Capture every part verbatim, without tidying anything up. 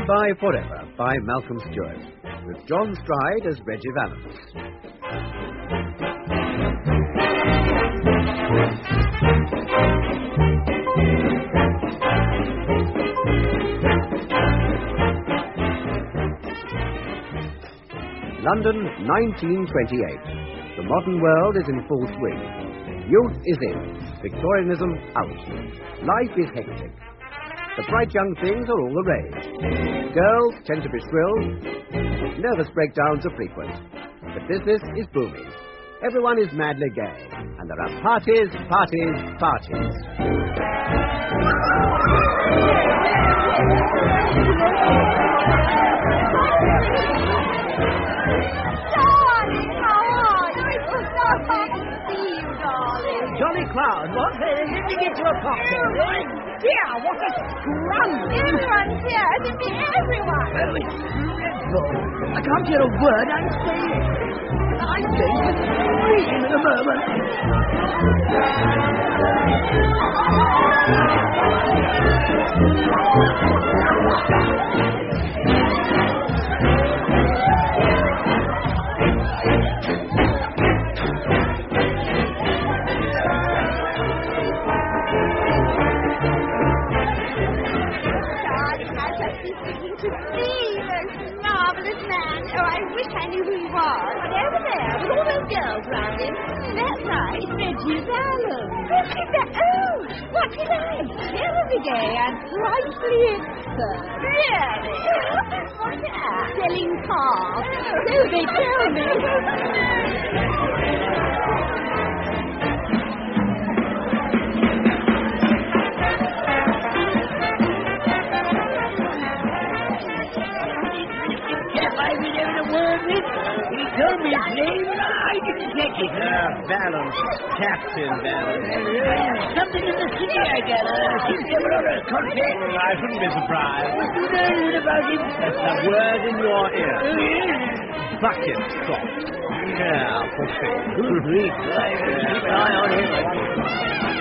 Goodbye Forever by Malcolm Stewart, with John Stride as Reggie Valance. London, nineteen twenty-eight. The modern world is in full swing. Youth is in. Victorianism out. Life is hectic. The bright young things are all the rage. Girls tend to be shrill. Nervous breakdowns are frequent. But business is booming. Everyone is madly gay. And there are parties, parties, parties. Jolly crowd, what? Uh, let me get you a cocktail. Oh, dear, what a scrum! Everyone's here. As in me, everyone. Oh, it's dreadful. I can't hear a word I'm saying. I'm going to scream in a moment. I knew who he was. But over there, with all those girls round him. That's right, it's Reggie Valance. Reggie Valance? Oh, what's he like? Terribly gay and frightfully expert. Really? What's that? Selling cars. So they tell me. He told me his name, and I didn't take it. Uh, Valance. Captain Valance. Uh, something in the city, I gather. Seems to have a contact. I shouldn't be surprised. What do you know about him? That's a word in your ear. Oh, yes. Bucket stop. Yeah, for sure. Good grief. Keep an eye on him.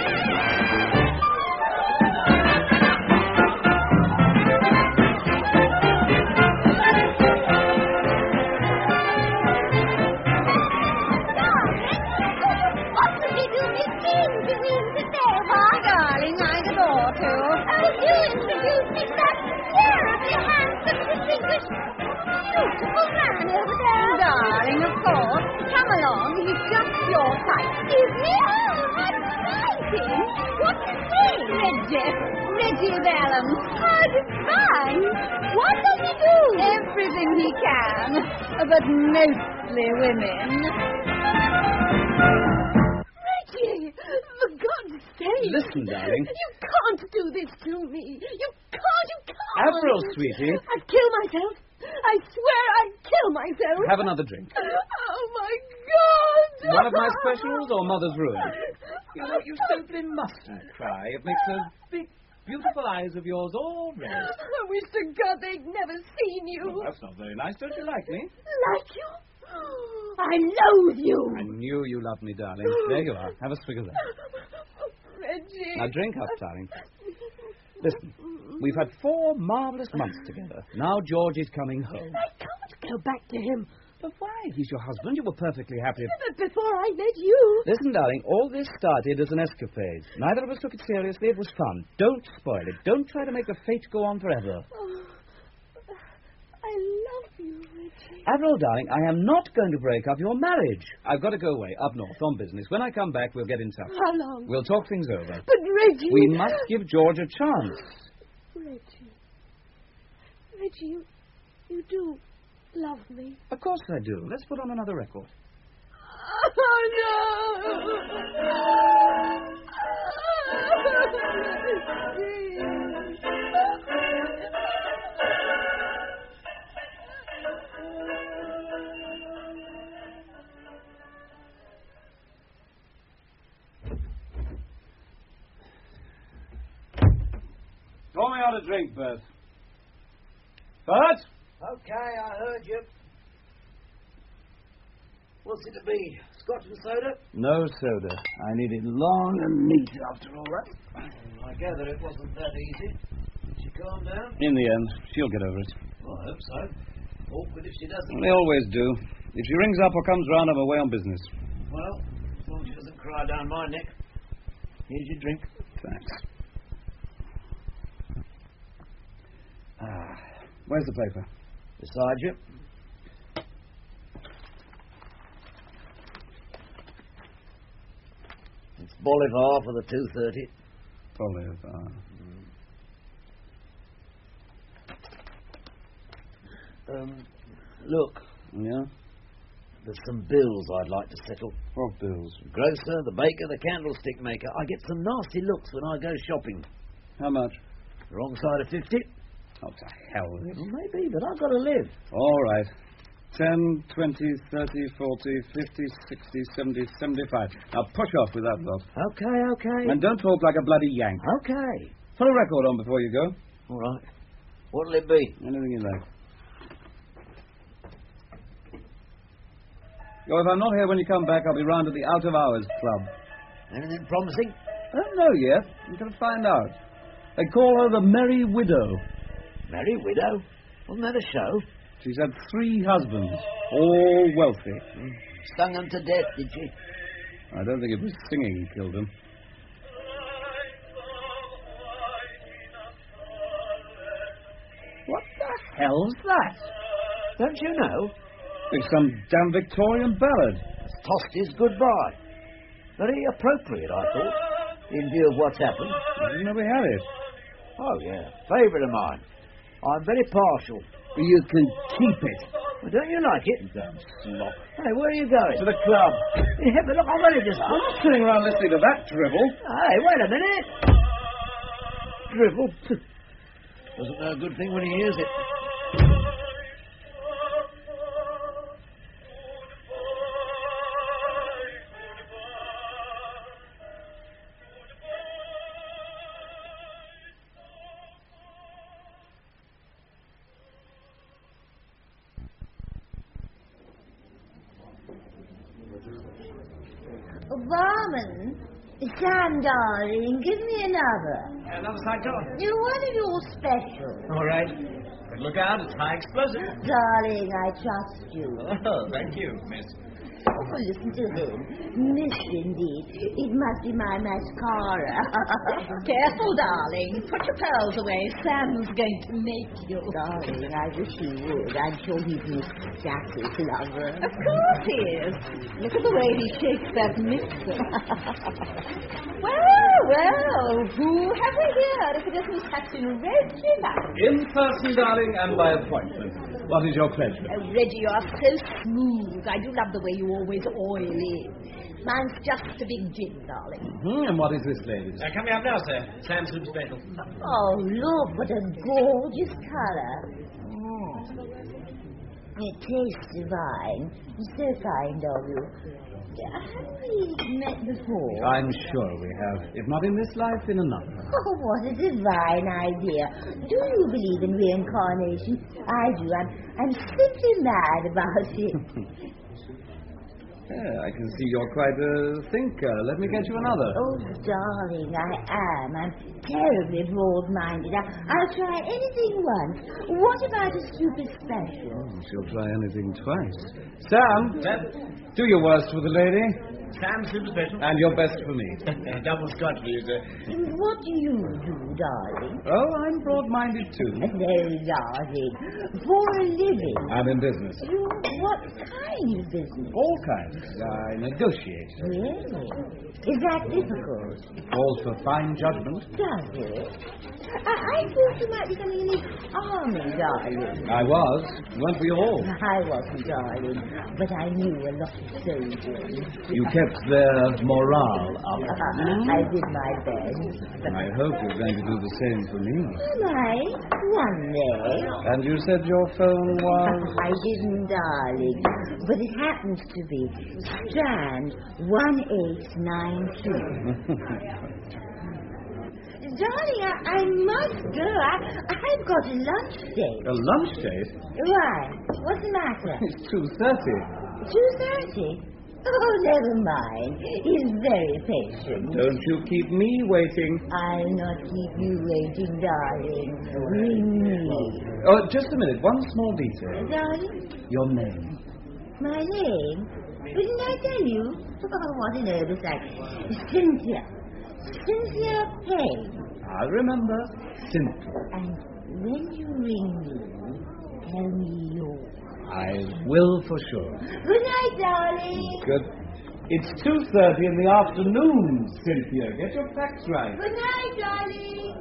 Beautiful man over there. Darling, of course. Come along. He's just your type. Is he? Oh, how exciting. What's his name? Reggie. Reggie Valance. How divine. What does he do? Everything he can. But mostly women. Reggie, for God's sake. Listen, darling. You can't do this to me. You can't, you can't. Avril, sweetie. I'd kill myself. I swear I'd kill myself. Have another drink. Oh, my God. One of my specials or Mother's Ruin? You know, you simply mustn't cry. It makes those big, beautiful eyes of yours all red. I wish to God they'd never seen you. Well, that's not very nice. Don't you like me? Like you? I loathe you. I knew you loved me, darling. There you are. Have a swig of that. Reggie. Now drink up, darling. Listen, we've had four marvellous months together. Now George is coming home. I can't go back to him. But why? He's your husband. You were perfectly happy. But before I met you. Listen, darling, all this started as an escapade. Neither of us took it seriously. It was fun. Don't spoil it. Don't try to make the fate go on forever. Oh, I love you, Reggie. Avril, darling, I am not going to break up your marriage. I've got to go away, up north, on business. When I come back, we'll get in touch. How long? We'll talk things over. But, Reggie... We must give George a chance. Reggie. Reggie, you, you do love me. Of course I do. Let's put on another record. Oh, Pour me out a drink, Bert. Bert? Okay, I heard you. What's it to be? Scotch and soda? No soda. I need it long and neat after all that. I gather it wasn't that easy. she calm down? In the end, she'll get over it. Well, I hope so. Awkward if she doesn't. They always do. If she rings up or comes round, I'm away on business. Well, as long as she doesn't cry down my neck. Here's your drink. Thanks. Ah, where's the paper? Beside you. It's Bolivar for the two thirty. Bolivar. Um, look. Yeah? There's some bills I'd like to settle. What bills? The grocer, the baker, the candlestick maker. I get some nasty looks when I go shopping. How much? The wrong side of fifty? Oh, to hell with it. Well, maybe, but I've got to live. All right. Ten, twenty, thirty, forty, fifty, sixty, seventy, seventy-five. Now push off with that lot. Okay, okay. And don't talk like a bloody Yank. Okay. Put a record on before you go. All right. What'll it be? Anything you like. Yo, if I'm not here when you come back, I'll be round at the Out of Hours Club. Anything promising? I don't know yet. I'm going to find out. They call her the Merry Widow. Merry Widow? Wasn't that a show? She's had three husbands, all wealthy. Mm. Stung them to death, did she? I don't think it was singing killed them. What the hell's that? Don't you know? It's some damn Victorian ballad. It's Tosti's Goodbye. Very appropriate, I thought, in view of what's happened. I didn't know we had it. Oh, yeah. Favourite of mine. I'm very partial. You can keep it. Well, don't you like it? Damn slop. Hey, where are you going? To the club. Yeah, but look, I've only just... I'm not sitting around listening to that drivel. Hey, wait a minute. Drivel? Doesn't know a good thing when he hears it. Barman, Sam, darling, give me another. Another side door. You wanted your special. All right. But look out, it's high explosive. Darling, I trust you. Oh, thank you, miss. Oh, listen to him. Miss, indeed. It must be my mascara. Careful, darling. Put your pearls away. Sam's going to make you. Darling, I wish he would. I'm sure he's Miss Jackie's lover. Of course he is. Look at the way he shakes that mixer. Well, well, who have we here if it isn't Captain Reggie Banks? In person, darling, and by appointment. What is your pleasure? Oh, Reggie, you are so smooth. I do love the way you always oil in. Mine's just a big gin, darling. Mm-hmm. And what is this, ladies? Uh, coming up now, sir. Sam's Soup Special. Oh, look, what a gorgeous colour. Mm. It tastes divine. So kind of you. Have we met before? I'm sure we have. If not in this life, in another. Oh, what a divine idea. Do you believe in reincarnation? I do. I'm, I'm simply mad about it. Yeah, I can see you're quite a thinker. Let me get you another. Oh, darling, I am. I'm terribly broad-minded. I, I'll try anything once. What about a stupid special? Oh, she'll try anything twice. Sam, Sam? do your worst for the lady. Sam's Soup Special. And your best for me. Double scotch, please, sir. What do you do, darling? Oh, I'm broad-minded too. No, darling. For a living. I'm in business. You, what kind of business? All kinds. I negotiate. Really? Is that difficult? It calls for fine judgment. Does it? I, I thought you might be something in the army, darling. I was. Weren't we all? I wasn't, darling. But I knew a lot of soldiers. You kept their morale up. I did my best. I hope you're going to do the same for me. Am I? One day. And you said your phone was... I didn't, darling. But it happens to be Strand one eight nine two. Darling, I, I must go. I, I've got a lunch date. A lunch date? Why? What's the matter? It's two thirty. two thirty? Oh, never mind. He's very patient. Don't you keep me waiting. I'll not keep you waiting, darling. Ring me. Oh, just a minute. One small detail. Darling? Your name. My name? Didn't I tell you? Oh, what an oversight. Cynthia. Cynthia Payne. I'll remember. Cynthia. And when you ring me, tell me yours. I will for sure. Good night, darling. Good. It's two thirty in the afternoon, Cynthia. Get your facts right. Good night, darling.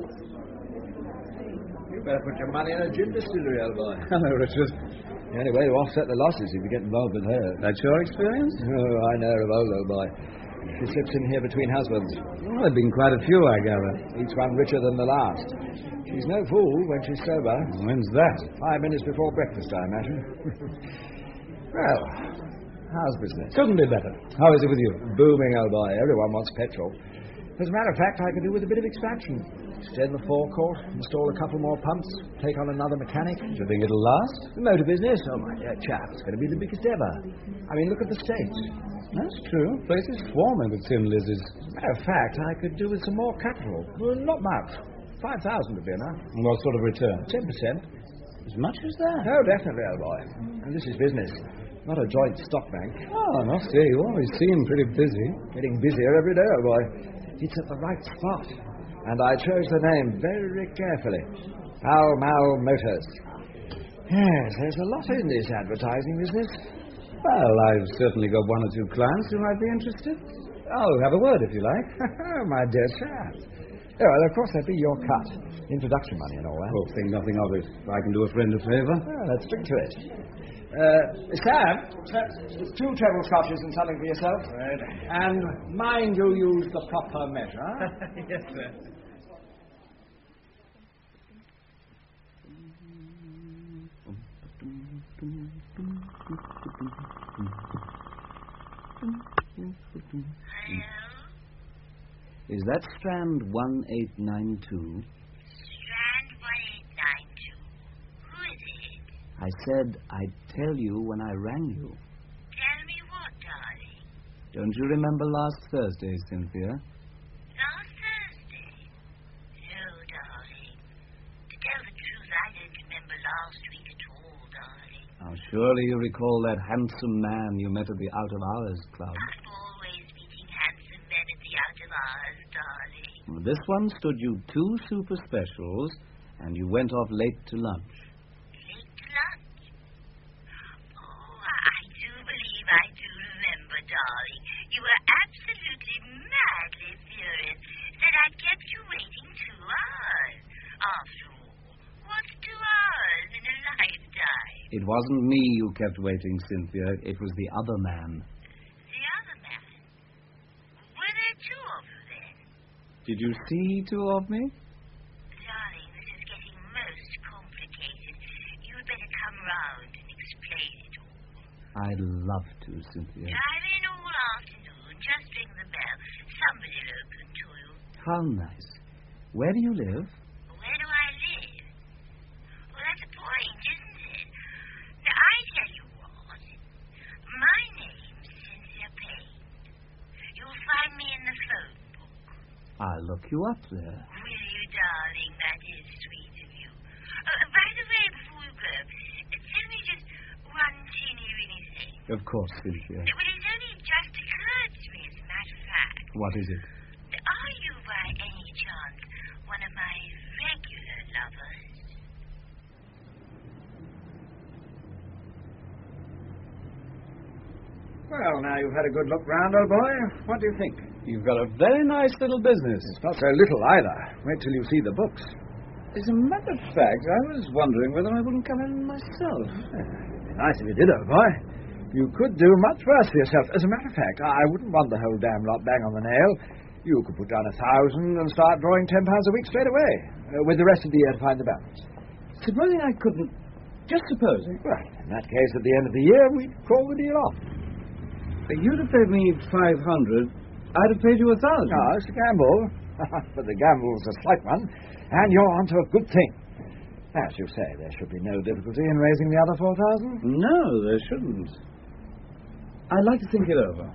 You better put your money in a gin distillery, old boy. Hello, Richard. The only way to offset the losses if you get involved with her. That's your experience? Oh, I know her of old, old boy. She slips in here between husbands. Well, there have been quite a few, I gather. Each one richer than the last. She's no fool when she's sober. When's that? Five minutes before breakfast, I imagine. Well, how's business? Couldn't be better. How is it with you? Booming, old boy. Everyone wants petrol. As a matter of fact, I could do with a bit of expansion. Extend the forecourt, install a couple more pumps, take on another mechanic. Do you think it'll last? The motor business? Oh, my dear chap, it's going to be the biggest ever. I mean, look at the States. That's true. Place is swarming with tin lizards. As a matter of fact, I could do with some more capital. Well, not much. Five thousand would be enough. And what sort of return? Ten percent. As much as that? Oh, definitely, old boy. And this is business, not a joint stock bank. Oh, I must say, you always seem pretty busy. Getting busier every day, old boy. It's at the right spot. And I chose the name very carefully. Pall Mall Motors. Yes, there's a lot in this advertising business. Well, I've certainly got one or two clients who might be interested. I'll have a word if you like. My dear chap. Oh, well, of course, that'd be your cut. Introduction money and all that. Oh, think nothing of it. I can do a friend a favour. Well, let's stick to it. Uh, Sam, two treble scotches and something for yourself. Right. And mind you use the proper measure. Yes, sir. Is that Strand one eight nine two? Strand one eight nine two. Who is it? I said I'd tell you when I rang you. Tell me what, darling? Don't you remember last Thursday, Cynthia? Last Thursday? No, darling. To tell the truth, I don't remember last week at all, darling. Now, surely you recall that handsome man you met at the Out of Hours Club. I'm always meeting handsome men at the out of hours, darling. This one stood you two super specials, and you went off late to lunch. Late to lunch? Oh, I do believe I do remember, darling. You were absolutely madly furious that I kept you waiting two hours. After all, what's two hours in a lifetime? It wasn't me you kept waiting, Cynthia. It was the other man. The other man? Were there two of you then? Did you see two of me? Darling, this is getting most complicated. You'd better come round and explain it all. I'd love to, Cynthia. I'm in all afternoon. Just ring the bell. Somebody'll open to you. How nice. Where do you live? Where do I live? Well, that's a point, isn't it? Now, I tell you what. My name's Cynthia Payne. You'll find me in the phone book. I'll look you up there. Will you, darling? That is sweet of you. Uh, by the way, before you go, uh, tell me just one teeny-weeny thing. Of course, Cynthia. Well, it's only just occurred to me, as a matter of fact. What is it? Are you, by any chance, one of my regular lovers? Well, now you've had a good look round, old boy. What do you think? You've got a very nice little business. It's not so little either. Wait till you see the books. As a matter of fact, I was wondering whether I wouldn't come in myself. It'd be nice if you did, old boy. You could do much worse for yourself. As a matter of fact, I wouldn't want the whole damn lot bang on the nail. You could put down a thousand and start drawing ten pounds a week straight away, uh, with the rest of the year to find the balance. Supposing I couldn't... Just supposing. Well, in that case, at the end of the year, we'd call the deal off. You'd have paid me five hundred. I'd have paid you a thousand. No, it's a gamble. But the gamble's a slight one, and you're onto a good thing. As you say, there should be no difficulty in raising the other four thousand. No, there shouldn't. I'd like to think it over.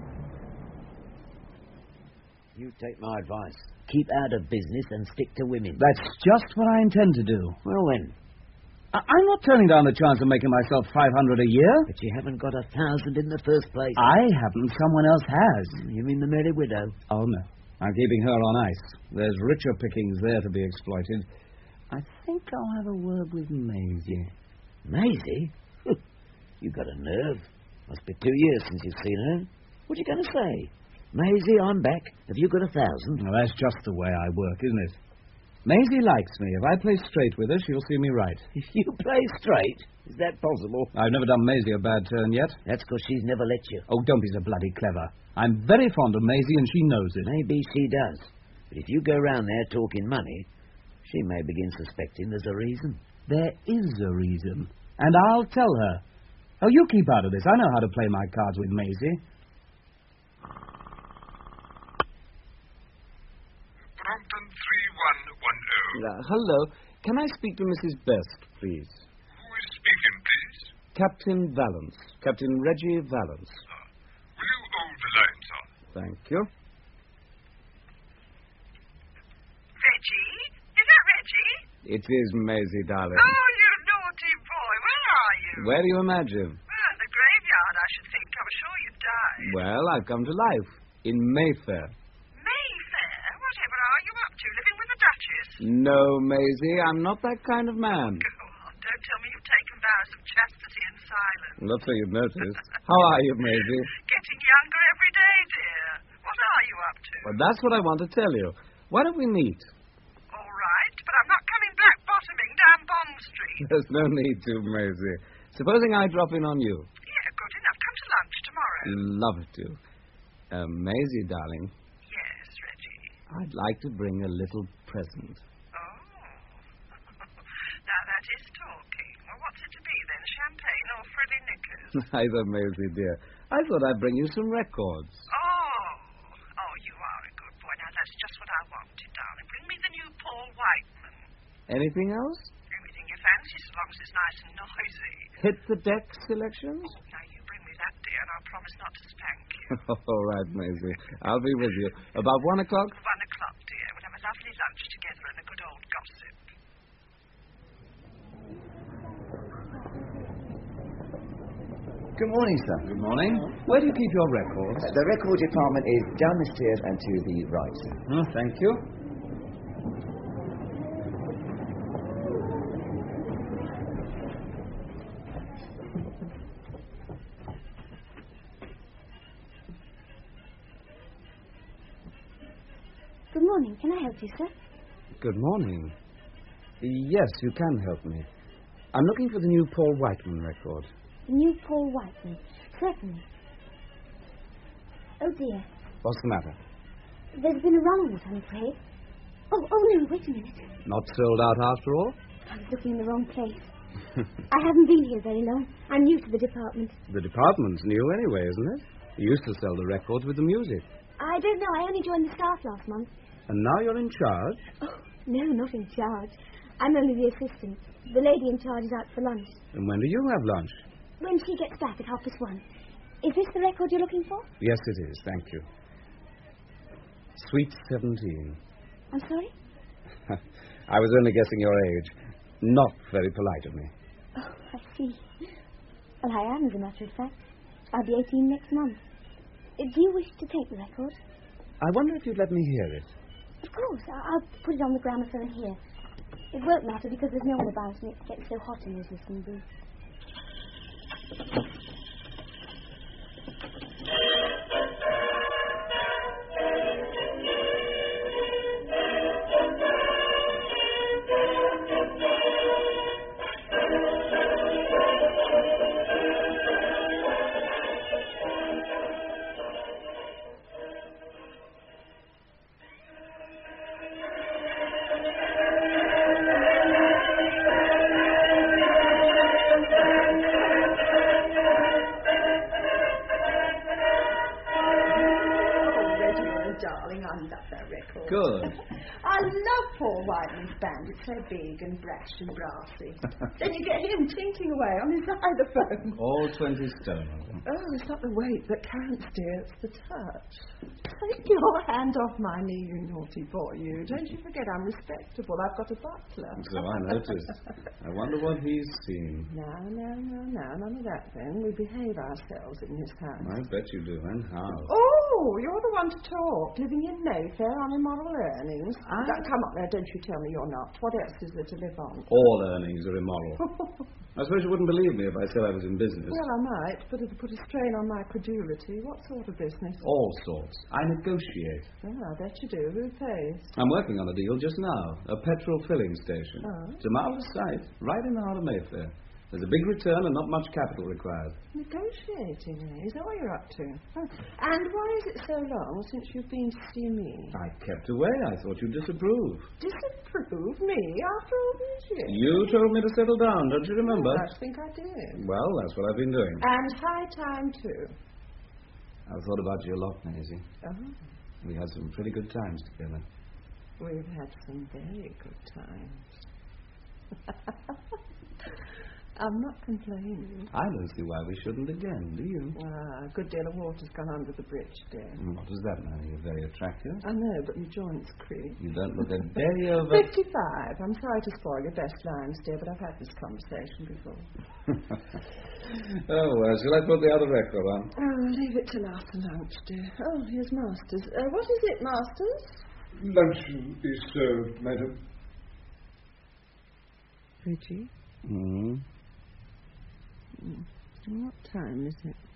You take my advice. Keep out of business and stick to women. That's just what I intend to do. Well, then. I- I'm not turning down the chance of making myself five hundred a year. But you haven't got a thousand in the first place. I haven't. Someone else has. You mean the Merry Widow? Oh, no. I'm keeping her on ice. There's richer pickings there to be exploited. I think I'll have a word with Maisie. Maisie? You've got a nerve. Must be two years since you've seen her. What are you going to say? Maisie, I'm back. Have you got a thousand? Well, that's just the way I work, isn't it? Maisie likes me. If I play straight with her, she'll see me right. You play straight? Is that possible? I've never done Maisie a bad turn yet. That's because she's never let you. Oh, don't be so bloody clever. I'm very fond of Maisie, and she knows it. Maybe she does. But if you go round there talking money, she may begin suspecting there's a reason. There is a reason. And I'll tell her. Oh, you keep out of this. I know how to play my cards with Maisie. Brompton three one one zero. Uh, hello. Can I speak to Missus Best, please? Who is speaking, please? Captain Valance. Captain Reggie Valance. Uh, will you hold the line, sir? Thank you. Reggie? Is that Reggie? It is Maisie, darling. Oh, you naughty boy. Where are you? Where do you imagine? Well, in the graveyard, I should think. I'm sure you've died. Well, I've come to life. In Mayfair. Mayfair? Whatever are you up to? Living with the Duchess? No, Maisie, I'm not that kind of man. Go on. Don't tell me you've taken vows of chastity and silence. Not so you'd notice. How are you, Maisie? Getting younger every day, dear. What are you up to? Well, that's what I want to tell you. Why don't we meet? All right, but I'm not coming back bottoming down Bond Street. There's no need to, Maisie. Supposing I drop in on you. Yeah, good enough. Come to lunch tomorrow. Love to. Uh, Maisie, darling, Yes, Reggie. I'd like to bring a little present. Oh. Now that is talking. Well, what's it to be then? Champagne or Freddie Knickers? Neither, Maisie, dear. I thought I'd bring you some records. Oh. Oh, you are a good boy. Now that's just what I wanted, darling. Bring me the new Paul Whiteman. Anything else? Anything you fancy, so long as it's nice and noisy. Hit the deck selections? Now you bring me that, dear, and I'll promise not to spank you. All right, Maisie. I'll be with you. About one o'clock? One o'clock, dear. We'll have a lovely lunch together and a good old gossip. Good morning, sir. Good morning. Where do you keep your records? The record department is down the stairs and to the right, sir. Oh, thank you. Good morning. Can I help you, sir? Good morning. Yes, you can help me. I'm looking for the new Paul Whiteman record. The new Paul Whiteman. Certainly. Oh, dear. What's the matter? There's been a wrong with it, I'm afraid. Oh, oh, no, wait a minute. Not sold out after all? I was looking in the wrong place. I haven't been here very long. I'm new to the department. The department's new anyway, isn't it? You used to sell the records with the music. I don't know. I only joined the staff last month. And now you're in charge? Oh, no, not in charge. I'm only the assistant. The lady in charge is out for lunch. And when do you have lunch? When she gets back at half past one. Is this the record you're looking for? Yes, it is. Thank you. Sweet seventeen. I'm sorry? I was only guessing your age. Not very polite of me. Oh, I see. Well, I am, as a matter of fact. I'll be eighteen next month. Uh, Do you wish to take the record? I wonder if you'd let me hear it. Of course. I- I'll put it on the gramophone here. It won't matter because there's no one about and it gets so hot in this listening booth. I love Paul Whiteley's band. It's so big and brash and brassy. Then you get him tinkling away on his xylophone. All twenty stone. Oh, it's not the weight that counts, dear. It's the touch. Take your hand off my knee, you naughty boy, you. Don't you forget I'm respectable. I've got a butler. So I noticed. I wonder what he's seen. No, no, no, no. None of that, then. We behave ourselves in this house. I bet you do, and how? Oh, you're the one to talk. Living in Mayfair on immoral earnings. I... Don't come up there, don't you tell me you're not. What else is there to live on? All earnings are immoral. I suppose you wouldn't believe me if I said I was in business. Well, I might, but it'd put a strain on my credulity. What sort of business? All sorts. I negotiate. Oh, I bet you do. Who pays? I'm working on a deal just now. A petrol filling station. Oh. It's a marvellous site, right in the heart of Mayfair. There's a big return and not much capital required. Negotiating, eh? Is that what you're up to? Oh. And why is it so long since you've been to see me? I kept away. I thought you'd disapprove. Disapprove? Me? After all these years? You told me to settle down, don't you remember? Oh, I think I did. Well, that's what I've been doing. And high time, too. I've thought about you a lot, Maisie. Oh. We had some pretty good times together. We've had some very good times. I'm not complaining. I don't see why we shouldn't again, do you? Ah, a good deal of water's gone under the bridge, dear. And what does that mean? You're very attractive. I know, but your joints creak. You don't look a day over... Fifty-five. I'm sorry to spoil your best lines, dear, but I've had this conversation before. Oh, well, shall I put the other record on? Oh, leave it till after lunch, dear. Oh, here's Masters. Uh, what is it, Masters? Luncheon is served, madam. Bridgie? Hmm? What time is it?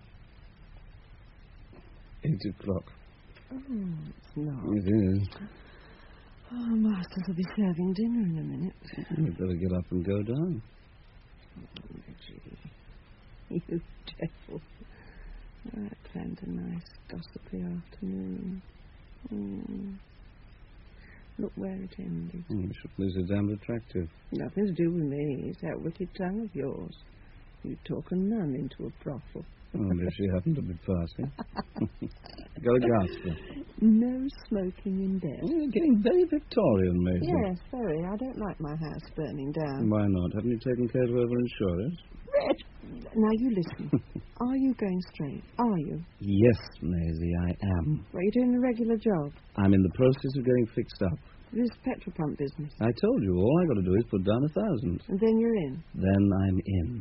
Eight o'clock. Oh, it's not. It is. Oh, Masters will be serving dinner in a minute. You'd better get up and go down. Oh, Reggie. You devil. I planned a nice gossipy afternoon. Mm. Look where it ended. Mm, you should be so damned attractive. Nothing to do with me. It's that wicked tongue of yours. You talk a nun into a brothel. Oh, if she happened to be passing. Got a gas. No smoking in bed. Oh, you're getting very Victorian, maybe. Yes, very. I don't like my house burning down. Why not? Haven't you taken care of over insurance? Red! Now, you listen. Are you going straight? Are you? Yes, Maisie, I am. Are you doing a regular job? I'm in the process of getting fixed up. This petrol pump business. I told you, all I got to do is put down a thousand. And then you're in? Then I'm in.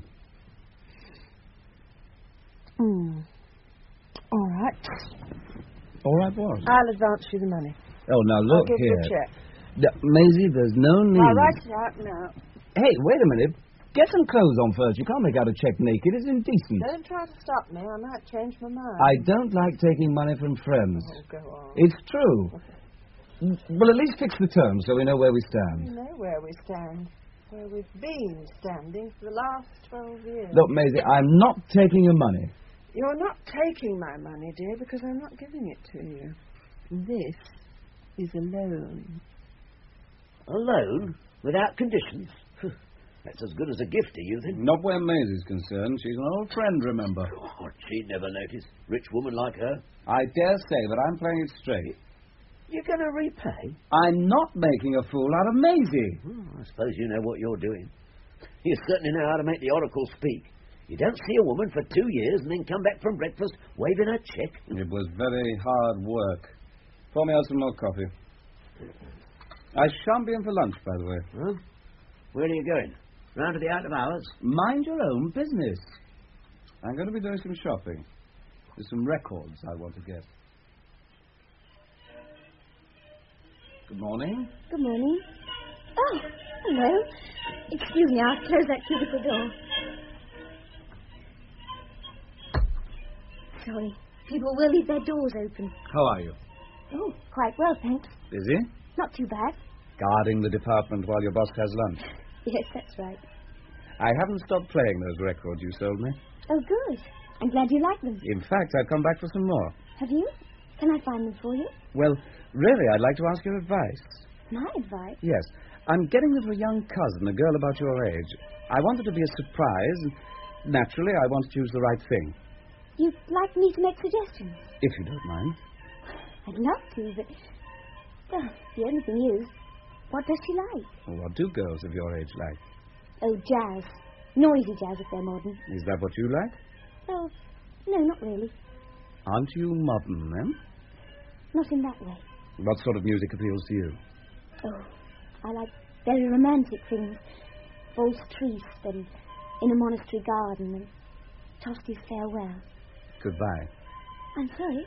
Hmm. All right. All right, what? I'll advance you the money. Oh, now look I'll give here. you a check. D- Maisie, there's no need. I'll write it out now. Hey, wait a minute. Get some clothes on first. You can't make out a check naked. It's indecent. Don't try to stop me. I might change my mind. I don't like taking money from friends. Oh, go on. It's true. Well, at least fix the terms so we know where we stand. You know where we stand. Where we've been standing for the last twelve years. Look, Maisie, I'm not taking your money. You're not taking my money, dear, because I'm not giving it to you. This is a loan. A loan? Without conditions? That's as good as a gift to you, then. Not where Maisie's concerned. She's an old friend, remember. God, she'd never notice. Rich woman like her. I dare say, but I'm playing it straight. You're going to repay? I'm not making a fool out of Maisie. Oh, I suppose you know what you're doing. You certainly know how to make the oracle speak. You don't see a woman for two years and then come back from breakfast waving a cheque. It was very hard work. Pour me out some more coffee. I shan't be in for lunch, by the way. Huh? Where are you going? Round to the out of hours? Mind your own business. I'm going to be doing some shopping. There's some records I want to get. Good morning. Good morning. Oh, hello. Excuse me, I'll close that cubicle door. Sorry. People will leave their doors open. How are you? Oh, quite well, thanks. Busy? Not too bad. Guarding the department while your boss has lunch. Yes, that's right. I haven't stopped playing those records you sold me. Oh, good. I'm glad you like them. In fact, I've come back for some more. Have you? Can I find them for you? Well, really, I'd like to ask your advice. My advice? Yes. I'm getting them for a young cousin, a girl about your age. I want it to be a surprise, and naturally, I want to choose the right thing. You'd like me to make suggestions? If you don't mind. I'd love to, but... Well, the only thing is, What does she like? Well, what do girls of your age like? Oh, jazz. Noisy jazz if they're modern. Is that what you like? Oh, no, not really. Aren't you modern, then? Not in that way. What sort of music appeals to you? Oh, I like very romantic things. Waltz Triste and In a Monastery Garden and Tosti's Farewell. Goodbye. I'm sorry.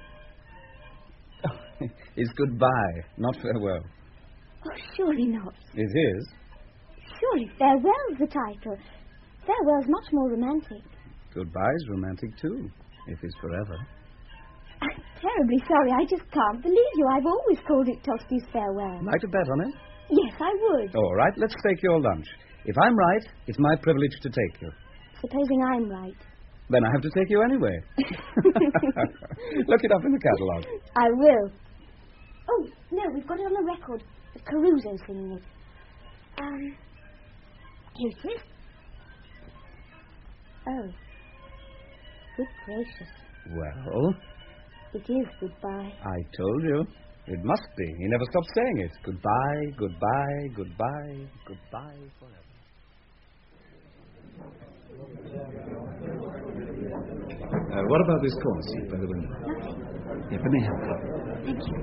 It's goodbye, not farewell. Oh, surely not. It is? Surely Farewell's the title. Farewell's much more romantic. Goodbye's romantic, too, if it's forever. I'm terribly sorry. I just can't believe you. I've always called it Tosti's Farewell. Like to bet on it? Yes, I would. All right, let's take your lunch. If I'm right, it's my privilege to take you. Supposing I'm right. Then I have to take you anyway. Look it up in the catalogue. I will. Oh, no, we've got it on the record. Caruso singing it. Um, here it is. Oh. Good gracious. Well? It is goodbye. I told you. It must be. He never stopped saying it. Goodbye, goodbye, goodbye, goodbye forever. Uh, what about this corner seat by the window? Nothing. Yeah, let me help you. Thank you.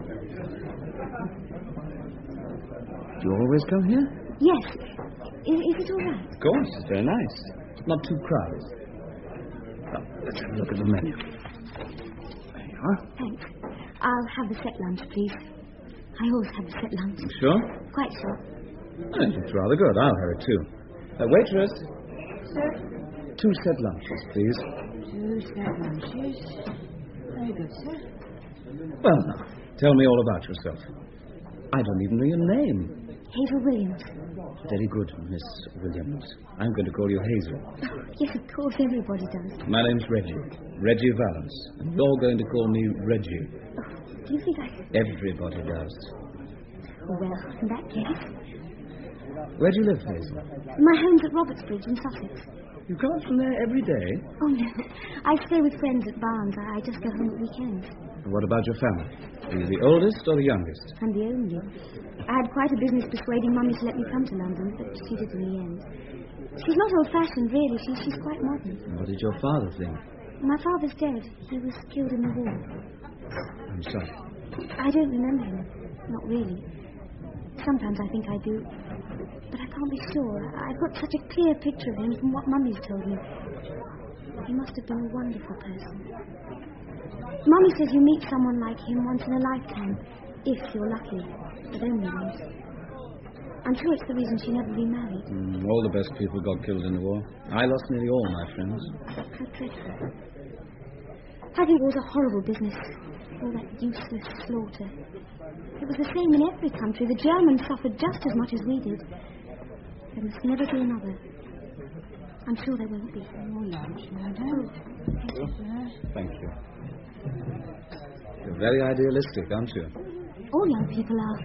Do you always come here? Yes. Is, is it all right? Of course. It's very nice. Not too crowded. Now, let's have a look at the menu. There you are. Thanks. I'll have the set lunch, please. I always have the set lunch. You sure? Quite sure. Oh, it's rather good. I'll have it, too. Uh, waitress. Sir? Two set lunches, please. Two set lunches. Very good, sir. Well, now, tell me all about yourself. I don't even know your name. Hazel Williams. Very good, Miss Williams. I'm going to call you Hazel. Oh, yes, of course, everybody does. My name's Reggie. Reggie Valance. And you're going to call me Reggie. Oh, do you think I... Everybody does. Well, in that case... Where do you live, Hazel? My home's at Robertsbridge in Sussex. You come up from there every day? Oh, no. I stay with friends at Barnes. I just go home at weekends. And what about your family? Are you the oldest or the youngest? I'm the only. I had quite a business persuading Mummy to let me come to London, but she did in the end. She's not old-fashioned, really. She, she's quite modern. And what did your father think? My father's dead. He was killed in the war. I'm sorry. I don't remember him. Not really. Sometimes I think I do. But I can't be sure. I've got such a clear picture of him from what Mummy's told me. He must have been a wonderful person. Mummy says you meet someone like him once in a lifetime, if you're lucky, but only once. I'm sure it's the reason she never remarried. Mm, all the best people got killed in the war. I lost nearly all my friends. How dreadful. I think war's a horrible business. All that useless slaughter. It was the same in every country. The Germans suffered just as much as we did. There must never be another. I'm sure there won't be. More lunch, madam. Oh, thank you, sir. Thank you. You're very idealistic, aren't you? All young people are.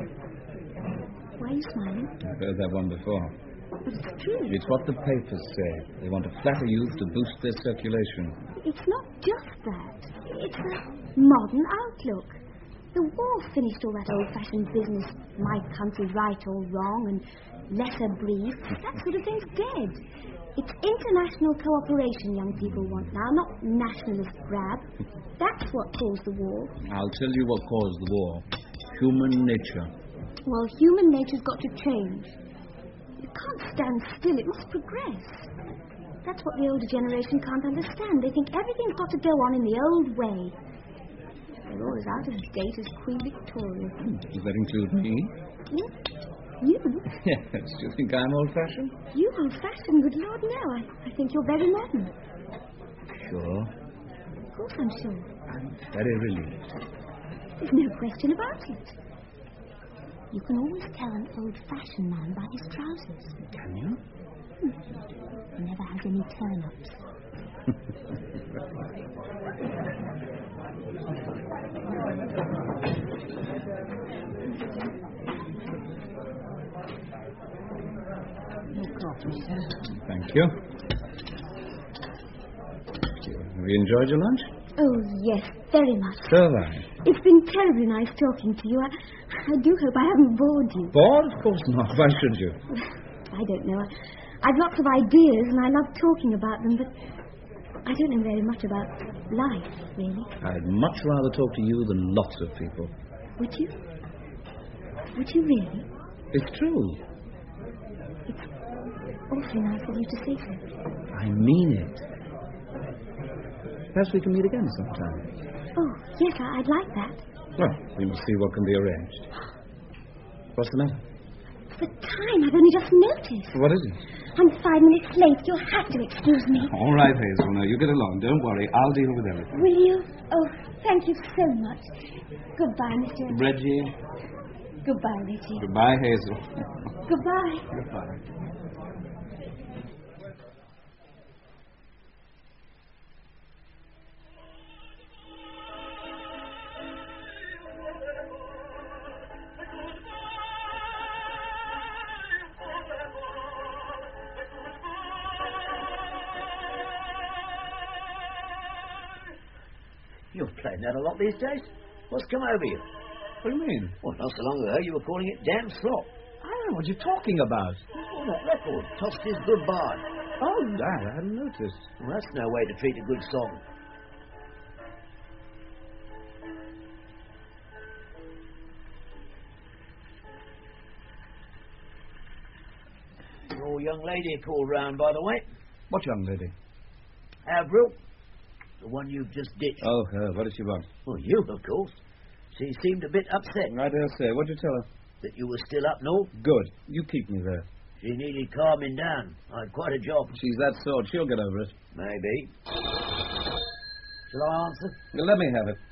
Why are you smiling? I've heard that one before. But it's true. It's what the papers say. They want to flatter youth to boost their circulation. It's not just that. It's a modern outlook. The war finished all that old-fashioned business, my country right or wrong, and lesser breeds. That sort of thing's dead. It's international cooperation young people want now, not nationalist grab. That's what caused the war. I'll tell you what caused the war. Human nature. Well, human nature's got to change. You can't stand still. It must progress. That's what the older generation can't understand. They think everything's got to go on in the old way. You're as out of date as Queen Victoria. Does that include me? Yeah. You? Yes. Do you think I'm old-fashioned? You old-fashioned? Good Lord, no. I, I think you're very modern. Sure. Of course I'm sure. I'm very relieved. There's no question about it. You can always tell an old-fashioned man by his trousers. Can you? Hmm. He never has any turn-ups. No coffee, sir. Thank you. Have you enjoyed your lunch? Oh, yes, very much. So have I. It's been terribly nice talking to you. I, I do hope I haven't bored you. Bored? Of course not. Why should you? I don't know. I've lots of ideas and I love talking about them, but I don't know very much about life, really. I'd much rather talk to you than lots of people. Would you? Would you really? It's true. It's awfully nice of you to say so. I mean it. Perhaps we can meet again sometime. Oh, yes, I- I'd like that. Well, we must see what can be arranged. What's the matter? The time, I've only just noticed. What is it? I'm five minutes late. You'll have to excuse me. All right, Hazel. Now, you get along. Don't worry. I'll deal with everything. Will you? Oh, thank you so much. Goodbye, Mister Reggie. Goodbye, Reggie. Goodbye, Hazel. Goodbye. Goodbye. You're playing that a lot these days. What's come over you? What do you mean? Well, not so long ago you were calling it damn slop. I don't know what you're talking about. Oh, that record, Tosti's Goodbye. Oh, that, I hadn't noticed. Well, that's no way to treat a good song. Your young lady called round, by the way. What young lady? Avril. The one you've just ditched. Oh, her. What does she want? Well, you, of course. She seemed a bit upset. I dare say. What'd you tell her? That you were still up north. Good. You keep me there. She needed calming down. I had quite a job. She's that sort. She'll get over it. Maybe. Shall I answer? Well, let me have it.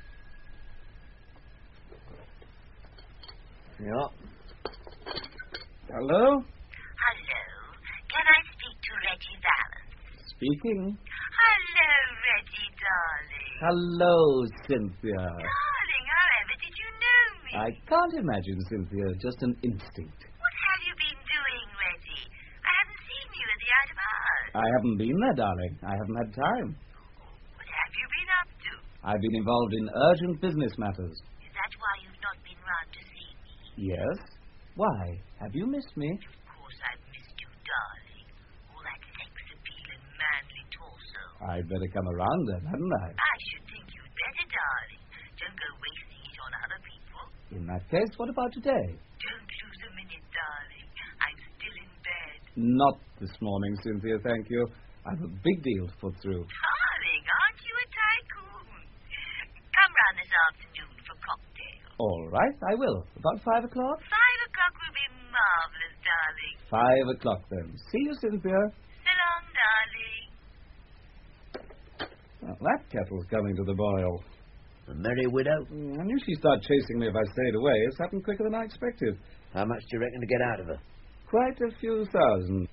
Yeah. Hello? Hello. Can I speak to Reggie Valance? Speaking. Hello, Reggie, darling. Hello, Cynthia. Darling, however did you know me? I can't imagine, Cynthia. Just an instinct. What have you been doing, Reggie? I haven't seen you at the out of hours. I haven't been there, darling. I haven't had time. What have you been up to? I've been involved in urgent business matters. Is that why you've not been round to see me? Yes? Why? Have you missed me? Of course I've missed you, darling. All that sex appeal and manly torso. I'd better come around then, hadn't I? I should think you'd better, darling. Don't go wasting it on other people. In that case, what about today? Don't lose a minute, darling. I'm still in bed. Not this morning, Cynthia, thank you. I've a big deal to put through. Darling, aren't you a tycoon? Come round this afternoon for cocktail. All right, I will. About five o'clock? Five o'clock will be marvellous, darling. Five o'clock, then. See you, Cynthia. So long, darling. Well, that kettle's coming to the boil. The merry widow? Mm, I knew she'd start chasing me if I stayed away. It's happened quicker than I expected. How much do you reckon to get out of her? Quite a few thousand.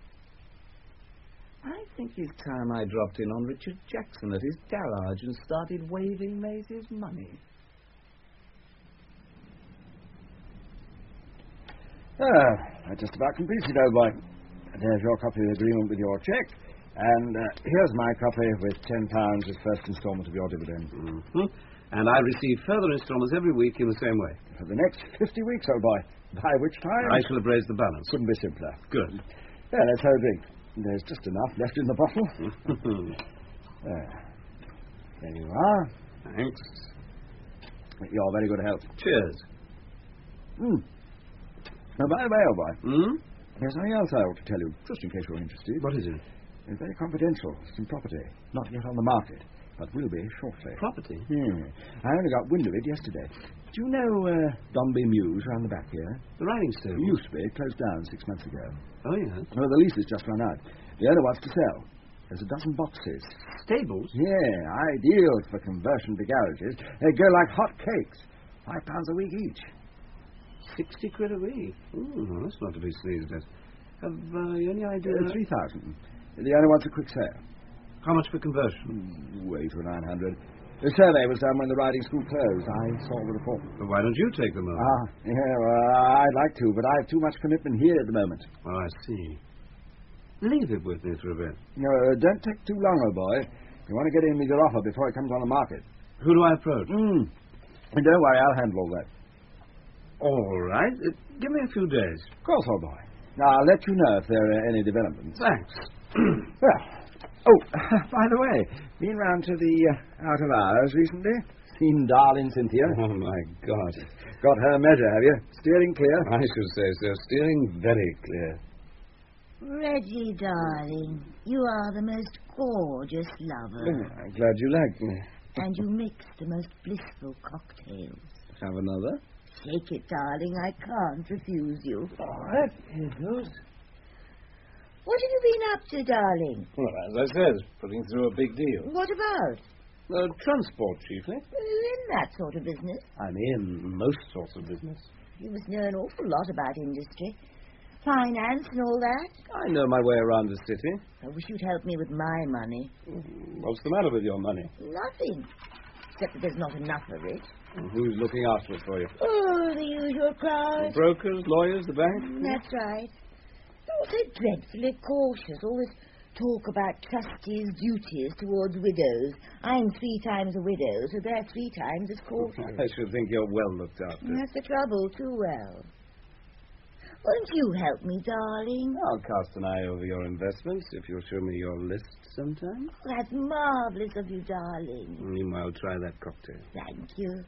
I think it's time I dropped in on Richard Jackson at his garage and started waving Maisie's money. Ah, I just about completed, old boy. There's your copy of the agreement with your cheque. And uh, here's my copy with ten pounds as first instalment of your dividend. Mm-hmm. And I receive further instalments every week in the same way. For the next fifty weeks, old boy. By which time... I shall have raised the balance. Couldn't be simpler. Good. Yeah, let's have a drink. There's just enough left in the bottle. uh, there you are. Thanks. You're very good help. Cheers. Hmm. Now, by the way, old boy, Hmm? there's something else I ought to tell you, just in case you're interested. What is it? It's very confidential. Some property. Not yet on the market, but will be shortly. Property? Hmm. I only got wind of it yesterday. Do you know uh, Donby Mews round the back here? The riding stable? It used to be. It closed down six months ago. Oh, yes. Well, the lease has just run out. The owner wants to sell. There's a dozen boxes. Stables? Yeah, ideal for conversion to garages. They go like hot cakes. Five pounds a week each. Sixty quid a week. Oh, that's not to be sneezed at. Have uh, you any idea? Uh, Three thousand. The owner wants a quick sale. How much for conversion? Mm, Eight or nine hundred. The survey was done when the riding school closed. I saw the report. Well, why don't you take them over? Ah, yeah, well, I'd like to, but I have too much commitment here at the moment. Oh, I see. Leave it with me for a bit. No, uh, don't take too long, old boy. You want to get in with your offer before it comes on the market. Who do I approach? Mm. And don't worry, I'll handle all that. All right. Uh, give me a few days. Of course, old boy. I'll let you know if there are any developments. Thanks. Well, oh, by the way, been round to the uh, out of hours recently? Seen darling Cynthia? Oh, my God. Got her measure, have you? Steering clear? I should say so. Steering very clear. Reggie, darling, you are the most gorgeous lover. Oh, I'm glad you like me. And you mix the most blissful cocktails. Have another? Take it, darling. I can't refuse you. All right, here goes. What have you been up to, darling? Well, as I said, putting through a big deal. What about? Uh, transport, chiefly. Are you in that sort of business? I'm in most sorts of business. You must know an awful lot about industry. Finance and all that. I know my way around the city. I wish you'd help me with my money. What's the matter with your money? Nothing. Except that there's not enough of it. And who's looking after it for you? Oh, the usual crowd. The brokers, lawyers, the bank? That's right. They're all so dreadfully cautious. Always talk about trustees' duties towards widows. I'm three times a widow, so they're three times as cautious. I should think you're well looked after. That's the trouble, too well. Won't you help me, darling? I'll cast an eye over your investments if you'll show me your list sometime. Oh, that's marvellous of you, darling. Meanwhile, try that cocktail. Thank you.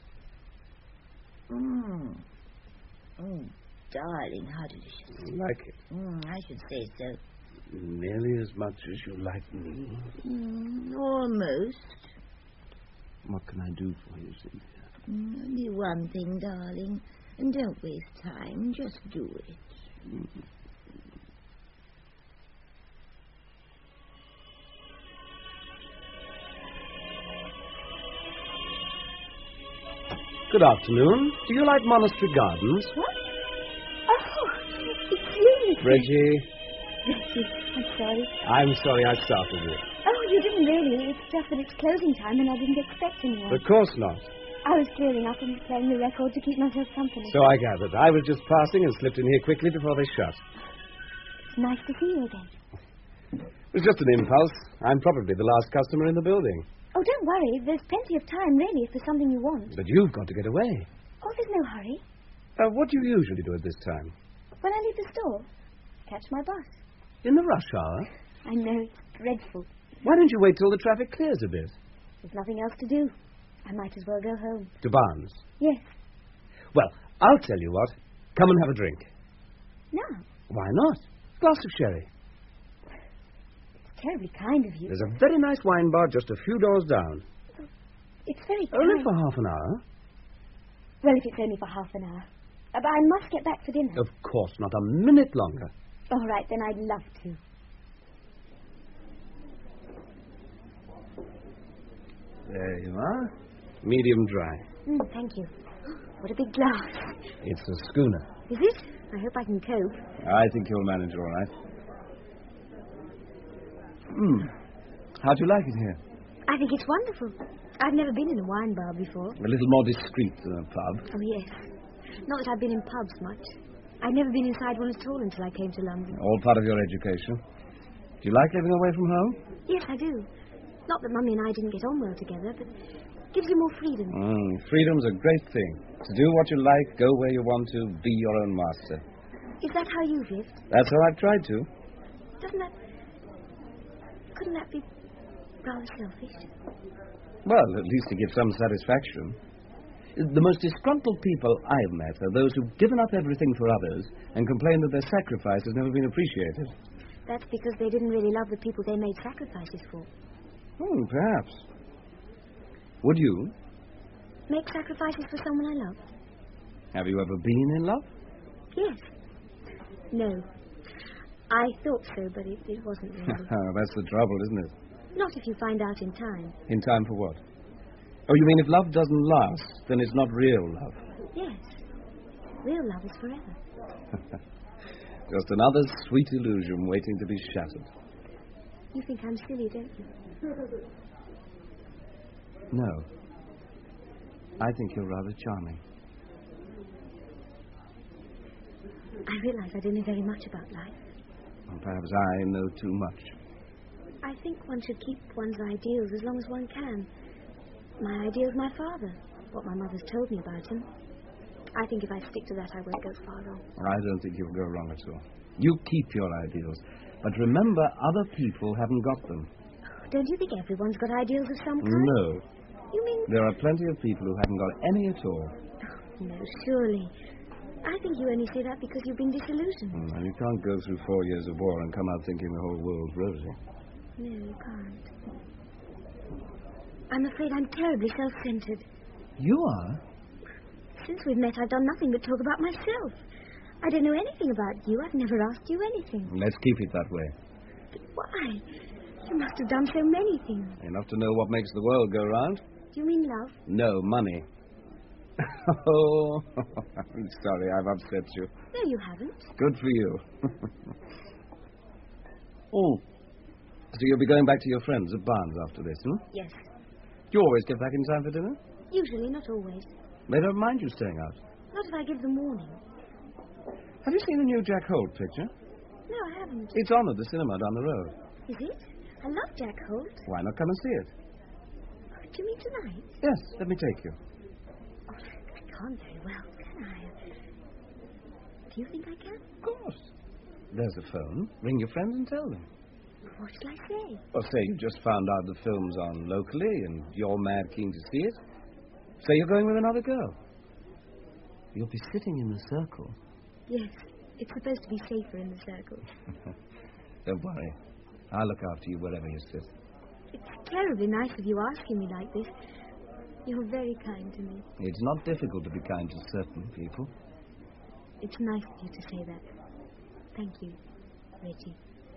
Mmm. Oh, darling, how delicious. You like it? Mm, I should say so. Nearly as much as you like me. Mm, almost. What can I do for you, Cynthia? Mm, only one thing, darling. And don't waste time. Just do it. Mm. Good afternoon. Do you like Monastery Gardens? What? Oh, it's you, Mister Reggie. Reggie, I'm sorry. I'm sorry I startled you. Oh, you didn't really. It's just that it's closing time and I didn't expect anyone. Of course not. I was clearing up and playing the record to keep myself company. So I gathered. I was just passing and slipped in here quickly before they shut. It's nice to see you again. It was just an impulse. I'm probably the last customer in the building. Oh, don't worry. There's plenty of time, really, if there's something you want. But you've got to get away. Oh, there's no hurry. Uh, what do you usually do at this time? When I leave the store, catch my bus. In the rush hour? I know, it's dreadful. Why don't you wait till the traffic clears a bit? There's nothing else to do. I might as well go home. To Barnes? Yes. Well, I'll tell you what. Come and have a drink. Now? Why not? Glass of sherry. It's terribly kind of you. There's a very nice wine bar just a few doors down. It's very Only kind. for half an hour. Well, if it's only for half an hour. Uh, but I must get back for dinner. Of course, not a minute longer. All right, then I'd love to. There you are. Medium dry. Mm, thank you. What a big glass. It's a schooner. Is it? I hope I can cope. I think you'll manage all right. Hmm. How do you like it here? I think it's wonderful. I've never been in a wine bar before. A little more discreet than a pub. Oh, yes. Not that I've been in pubs much. I'd never been inside one at all until I came to London. All part of your education. Do you like living away from home? Yes, I do. Not that Mummy and I didn't get on well together, but it gives you more freedom. Mm, freedom's a great thing. To do what you like, go where you want to, be your own master. Is that how you've lived? That's how I've tried to. Doesn't that... Couldn't that be rather selfish? Well, at least to give some satisfaction. The most disgruntled people I've met are those who've given up everything for others and complain that their sacrifice has never been appreciated. That's because they didn't really love the people they made sacrifices for. Hmm, perhaps. Would you? Make sacrifices for someone I loved? Have you ever been in love? Yes. No. I thought so, but it, it wasn't really. That's the trouble, isn't it? Not if you find out in time. In time for what? Oh, you mean if love doesn't last, then it's not real love? Yes. Real love is forever. Just another sweet illusion waiting to be shattered. You think I'm silly, don't you? No. I think you're rather charming. I realize I don't know very much about life. Well, perhaps I know too much. I think one should keep one's ideals as long as one can. My ideal's my father, what my mother's told me about him. I think if I stick to that, I won't go far wrong. I don't think you'll go wrong at all. You keep your ideals. But remember, other people haven't got them. Don't you think everyone's got ideals of some kind? No. You mean... There are plenty of people who haven't got any at all. Oh, no, surely. I think you only say that because you've been disillusioned. Mm, and you can't go through four years of war and come out thinking the whole world's rosy. No, you can't. I'm afraid I'm terribly self-centered. You are? Since we've met, I've done nothing but talk about myself. I don't know anything about you. I've never asked you anything. Let's keep it that way. But why? You must have done so many things. Enough to know what makes the world go round. Do you mean love? No, money. Oh, I'm sorry, I've upset you. No, you haven't. Good for you. Oh, so you'll be going back to your friends at Barnes after this, hmm? Yes. Do you always get back in time for dinner? Usually, not always. They don't mind you staying out. Not if I give them warning. Have you seen the new Jack Holt picture? No, I haven't. It's on at the cinema down the road. Is it? I love Jack Holt. Why not come and see it? Oh, do you mean tonight? Yes, let me take you. Oh, I can't very well, can I? Do you think I can? Of course. There's a phone. Ring your friends and tell them. What shall I say? Well, say you just found out the film's on locally and you're mad keen to see it. Say you're going with another girl. You'll be sitting in the circle. Yes, it's supposed to be safer in the circle. Don't worry. I'll look after you wherever you sit. It's terribly nice of you asking me like this. You're very kind to me. It's not difficult to be kind to certain people. It's nice of you to say that. Thank you, Reggie.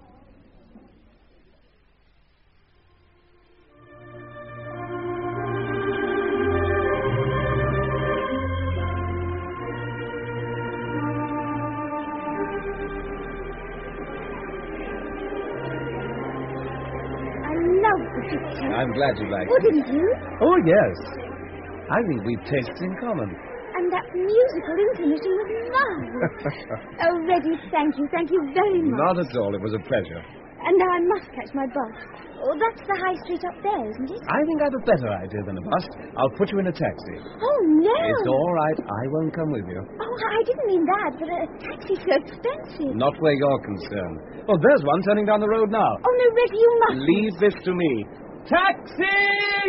I'm glad you like Oh, it. didn't you? Oh, yes. I think we've tastes in common. And that musical intermission was marvelous. Oh, Reggie, thank you. Thank you very much. Not at all. It was a pleasure. And now I must catch my bus. Oh, that's the high street up there, isn't it? I think I've a better idea than a bus. I'll put you in a taxi. Oh, no. It's all right. I won't come with you. Oh, I didn't mean that, but a taxi's so expensive. Not where you're concerned. Oh, there's one turning down the road now. Oh, no, Reggie, you must. Leave this to me. Taxi!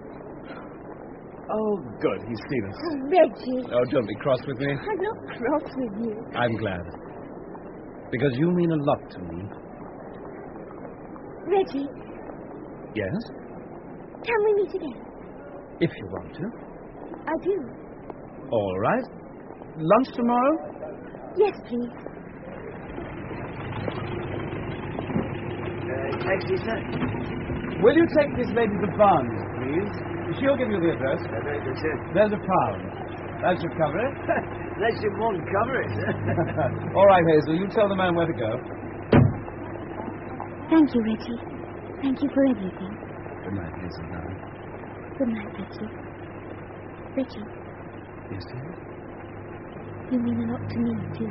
Oh, good. He's seen us. Oh, Reggie. Oh, don't be cross with me. I'm not cross with you. I'm glad. Because you mean a lot to me. Reggie. Yes? Can we meet again? If you want to. I do. All right. Lunch tomorrow? Yes, please. Uh, taxi, sir. Will you take this lady to Barnes, please? She'll give you the address. Uh, very good, sir. There's a pound. That should cover it. That should more than cover it, sir. All right, Hazel, you tell the man where to go. Thank you, Reggie. Thank you for everything. Good night, Hazel, darling. Good night, Reggie. Reggie. Yes, dear? You mean a lot to me, too.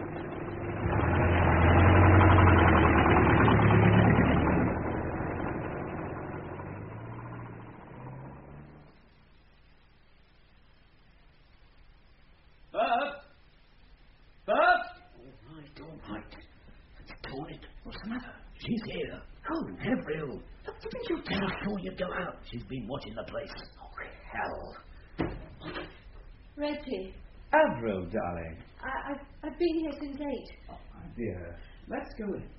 Bert! Bert! All right, all right. Let's call it. What's the matter? She's here. Oh, Avril. Didn't you tell her before you go out? She's been watching the place. Oh, hell. Reggie, Avril, darling. I, I've, I've been here since eight. Oh, my dear. Let's go in.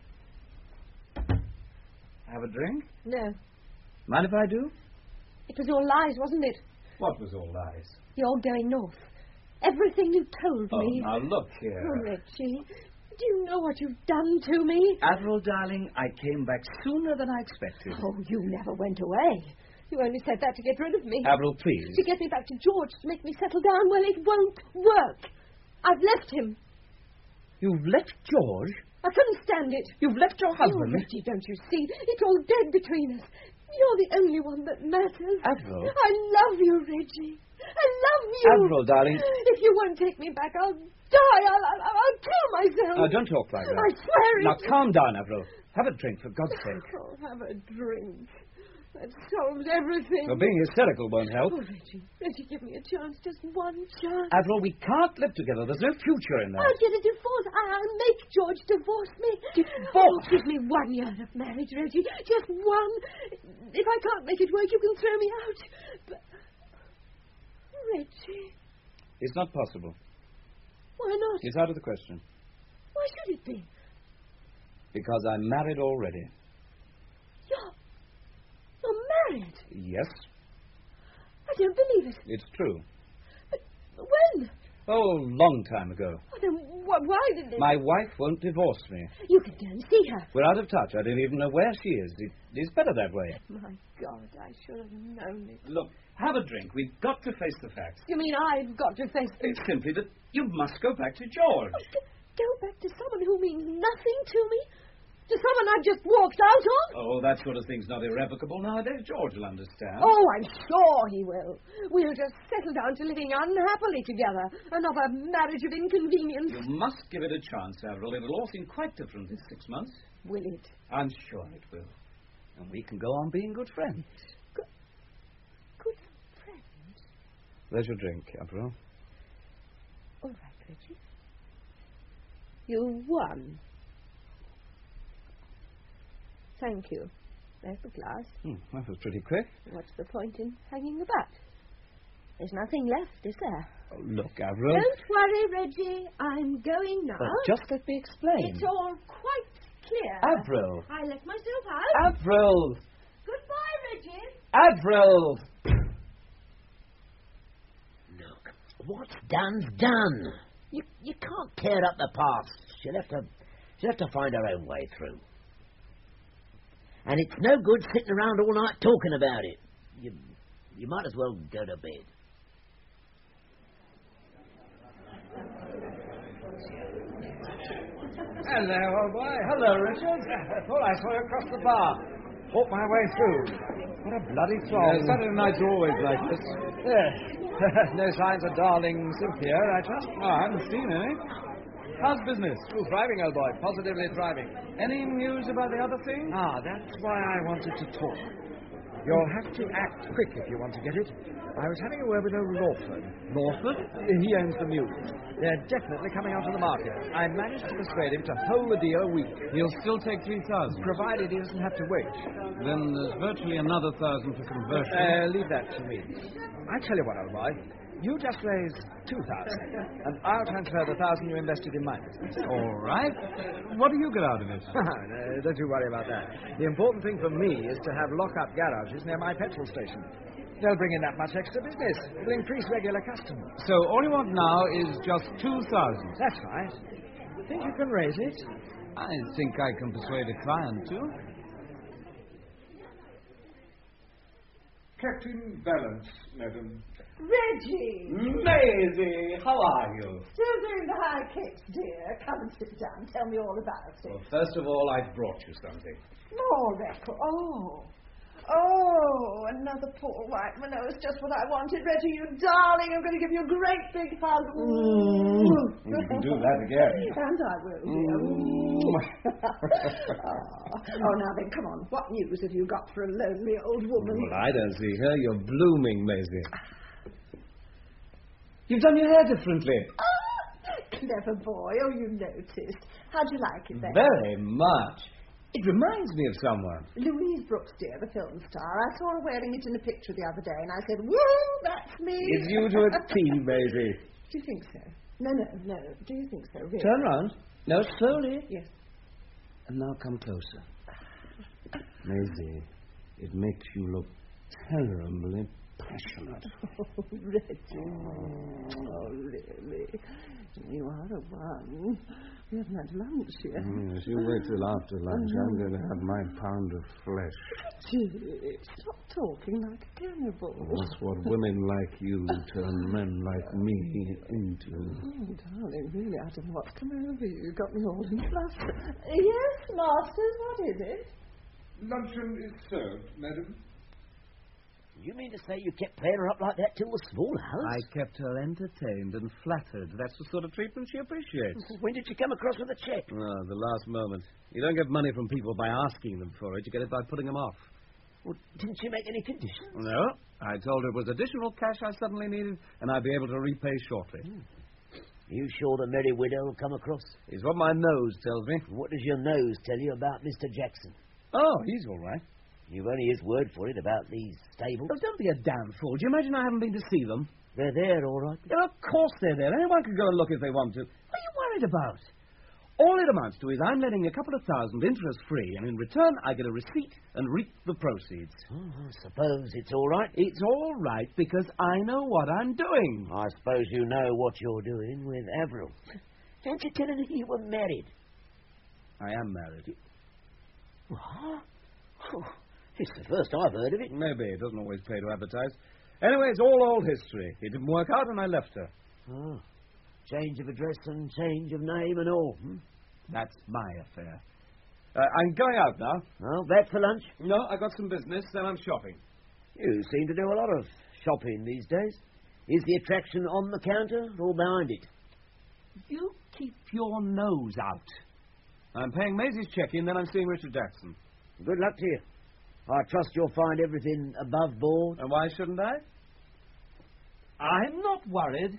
Have a drink? No. Mind if I do? It was all lies, wasn't it? What was all lies? You're going north. Everything you told Oh, me. now look here. Oh, Reggie, do you know what you've done to me? Avril, darling, I came back sooner than I expected. Oh, you never went away. You only said that to get rid of me. Avril, please. To get me back to George, to make me settle down. Well, it won't work. I've left him. You've left George? I couldn't stand it. You've left your Oh, husband? Reggie, don't you see? It's all dead between us. You're the only one that matters. Avril? I love you, Reggie. I love you. Avril, darling. If you won't take me back, I'll die. I'll, I'll, I'll kill myself. Oh, don't talk like that. I swear it. Now, calm down, Avril. Have a drink, for God's sake. Oh, have a drink. That solves everything. Well, being hysterical won't help. Oh, Reggie, Reggie, give me a chance, just one chance. Avril, we can't live together. There's no future in that. I'll get a divorce. I'll make George divorce me. Divorce? Oh, give me one year of marriage, Reggie. Just one. If I can't make it work, you can throw me out. But... Reggie. It's not possible. Why not? It's out of the question. Why should it be? Because I'm married already. You're... You're married? Yes. I don't believe it. It's true. But when? Oh, a long time ago. Well, then wh- why did it... My wife won't divorce me. You can go and see her. We're out of touch. I don't even know where she is. It, it's better that way. My God, I should have known it. Look, have a drink. We've got to face the facts. You mean I've got to face... It's simply that you must go back to George. Oh, go back to someone who means nothing to me? To someone I've just walked out on? Oh, that sort of thing's not irrevocable nowadays. George will understand. Oh, I'm sure he will. We'll just settle down to living unhappily together. Another marriage of inconvenience. You must give it a chance, Avril. It'll all seem quite different in six months. Will it? I'm sure it will. And we can go on being good friends. Good, good friends? There's your drink, Avril. All right, Reggie. You won. Thank you. There's the glass. Hmm, that was pretty quick. What's the point in hanging about? There's nothing left, is there? Oh, look, Avril. Don't worry, Reggie. I'm going now. But just let me explain. It's all quite clear. Avril. I let myself out. Avril. Goodbye, Reggie. Avril. Look, what's done's done. You you can't tear up the past. She'll have to she'll have to find her own way through. And it's no good sitting around all night talking about it. You you might as well go to bed. Hello, old boy. Hello, Richard. I thought I saw you across the bar. Fought my way through. What a bloody throng. Yeah, Saturday nights are always like this. Yes. No signs of darling Cynthia, I trust. Oh, I haven't seen any. How's business? Oh, thriving, old boy. Positively thriving. Any news about the other thing? Ah, that's why I wanted to talk. You'll have to act quick if you want to get it. I was having a word with old Lawford. Lawford? He owns the Muse. They're definitely coming onto the market. I managed to persuade him to hold the deal a week. He'll still take three thousand. Provided he doesn't have to wait. Then there's virtually another thousand for conversion. Uh, leave that to me. I tell you what, old boy. You just raise two thousand, and I'll transfer the thousand you invested in mine. All right. What do you get out of it? No, don't you worry about that. The important thing for me is to have lock-up garages near my petrol station. They'll bring in that much extra business. It'll increase regular customers. So all you want now is just two thousand. That's right. Think you can raise it? I think I can persuade a client to. Captain Balance, madam. Reggie! Maisie, how are you? Still doing the high kicks, dear. Come and sit down. Tell me all about it. Well, first of all, I've brought you something. More record. Oh. Oh, another Paul Whiteman. Oh, it's just what I wanted. Reggie, you darling. I'm going to give you a great big hug. Mm. You can do that again. And I will, dear. Mm. oh. oh, now then, come on. What news have you got for a lonely old woman? Well, I don't see her. You're blooming, Maisie. You've done your hair differently. Ah, clever boy. Oh, you noticed. How'd you like it then? Very much. It reminds me of someone. Louise Brooks, dear, the film star. I saw her wearing it in a picture the other day, and I said, woo, that's me. It's you to a T, Maisie. Do you think so? No, no, no. Do you think so, really? Turn round. No, slowly. Yes. And now come closer. Maisie, it makes you look terribly passionate. Oh, Reggie. Oh, really? You are the one. We haven't had lunch yet. Yes, you wait till after lunch. Oh, I'm going to have my pound of flesh. Reggie, stop talking like a cannibal. That's what women like you turn men like me into. Oh, darling, really, I don't know what's come over you. You got me all in fluster. Yes, Masters, what is it? Luncheon is served, madam. You mean to say you kept playing her up like that till the small hours? I kept her entertained and flattered. That's the sort of treatment she appreciates. When did you come across with a cheque? Oh, the last moment. You don't get money from people by asking them for it. You get it by putting them off. Well, didn't she make any conditions? No. I told her it was additional cash I suddenly needed, and I'd be able to repay shortly. Hmm. Are you sure the Merry Widow will come across? It's what my nose tells me. What does your nose tell you about Mister Jackson? Oh, he's all right. You've only his word for it about these stables. Oh, don't be a damn fool. Do you imagine I haven't been to see them? They're there, all right. Yeah, of course they're there. Anyone can go and look if they want to. What are you worried about? All it amounts to is I'm lending a couple of thousand interest-free, and in return I get a receipt and reap the proceeds. Oh, I suppose it's all right. It's all right because I know what I'm doing. I suppose you know what you're doing with Avril. Don't you tell her you were married? I am married. What? Oh, it's the first I've heard of it. Maybe. It doesn't always pay to advertise. Anyway, it's all old history. It didn't work out and I left her. Oh. Change of address and change of name and all. Hmm? That's my affair. Uh, I'm going out now. Oh, back for lunch? No, I got some business, then I'm shopping. You seem to do a lot of shopping these days. Is the attraction on the counter or behind it? You keep your nose out. I'm paying Maisie's check-in, then I'm seeing Richard Jackson. Good luck to you. I trust you'll find everything above board. And why shouldn't I? I'm not worried.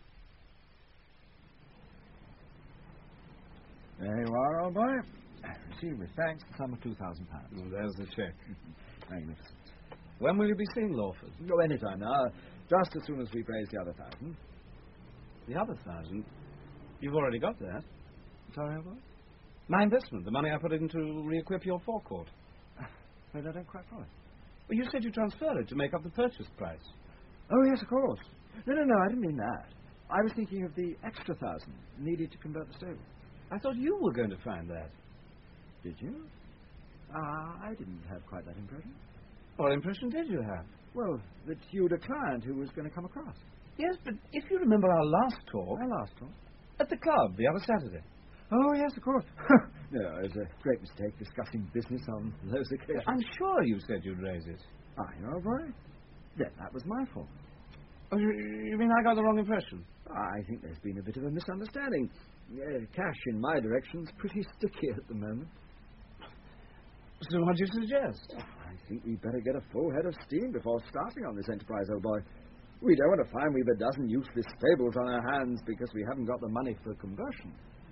There you are, old boy. Received with thanks the sum of two thousand pounds. Well, there's the check. Magnificent. When will you be seeing Lawford? Go any time now. Just as soon as we've raised the other thousand. The other thousand? You've already got that. Sorry, old boy? My investment, the money I put in to re-equip your forecourt. But I don't quite follow. Well, you said you transferred it to make up the purchase price. Oh, yes, of course. No, no, no, I didn't mean that. I was thinking of the extra thousand needed to convert the stable. I thought you were going to find that. Did you? Ah, uh, I didn't have quite that impression. What impression did you have? Well, that you'd a client who was going to come across. Yes, but if you remember our last talk... Our last talk? At the club, the other Saturday. Oh, yes, of course. No, it was a great mistake discussing business on those occasions. I'm sure you said you'd raise it. I know, right? Then that was my fault. Oh, you, you mean I got the wrong impression? I think there's been a bit of a misunderstanding. Uh, cash in my direction's pretty sticky at the moment. So what do you suggest? Oh, I think we'd better get a full head of steam before starting on this enterprise, old boy. We don't want to find we've a dozen useless stables on our hands because we haven't got the money for conversion.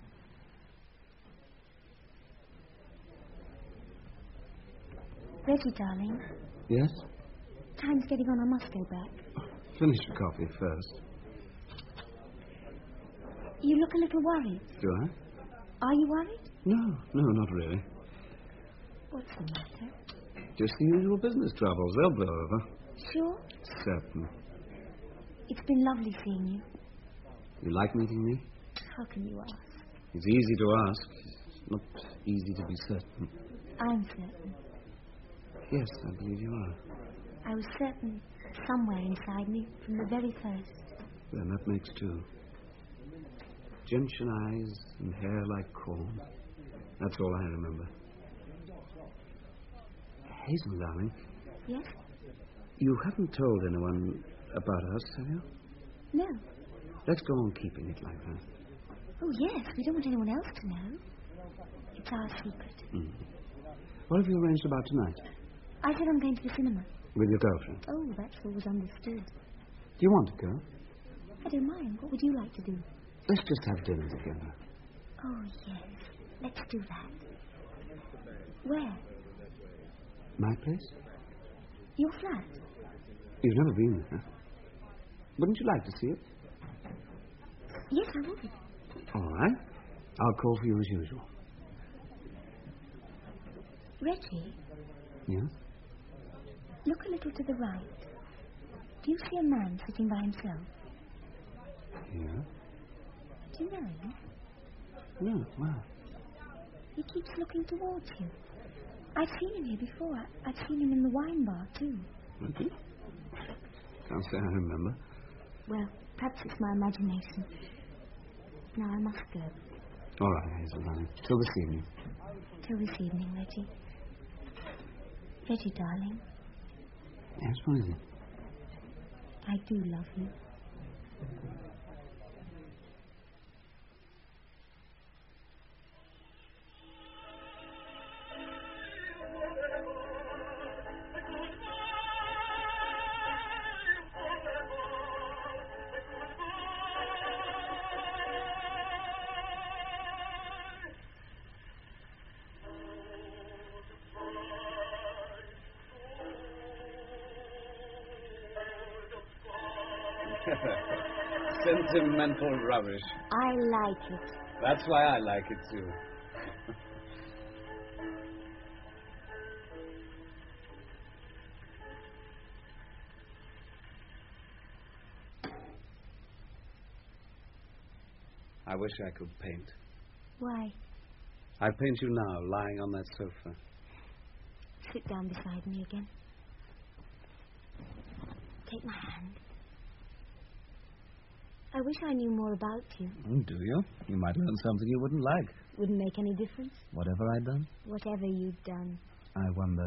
Reggie, darling. Yes? Time's getting on. I must go back. Finish your coffee first. You look a little worried. Do I? Are you worried? No, no, not really. What's the matter? Just the usual business troubles. They'll blow over. Sure? Certain. It's been lovely seeing you. You like meeting me? How can you ask? It's easy to ask. It's not easy to be certain. I'm certain. Yes, I believe you are. I was certain somewhere inside me from the very first. Then that makes two. Gentian eyes and hair like corn. That's all I remember. Hazel, darling. Yes? You haven't told anyone about us, have you? No. Let's go on keeping it like that. Oh, yes. We don't want anyone else to know. It's our secret. Mm. What have you arranged about tonight? I said I'm going to the cinema. With your girlfriend? Oh, that's always understood. Do you want to go? I don't mind. What would you like to do? Let's just have dinner together. Oh, yes. Let's do that. Where? My place? Your flat? You've never been there. Wouldn't you like to see it? Yes, I would. All right. I'll call for you as usual. Reggie? Yes? Look a little to the right. Do you see a man sitting by himself? Yeah? Do you know him? No, wow. He keeps looking towards you. I've seen him here before. I- I've seen him in the wine bar, too. Okay. Can't say I remember. Well, perhaps it's my imagination. Now I must go. All right, Hazel, darling. Till this evening. Till this evening, Reggie. Reggie, darling. Yes, what is it? I do love you. Sentimental rubbish. I like it. That's why I like it, too. I wish I could paint. Why? I paint you now, lying on that sofa. Sit down beside me again. Take my hand. I wish I knew more about you. Oh, do you? You might learn something you wouldn't like. Wouldn't make any difference. Whatever I'd done? Whatever you'd done. I wonder.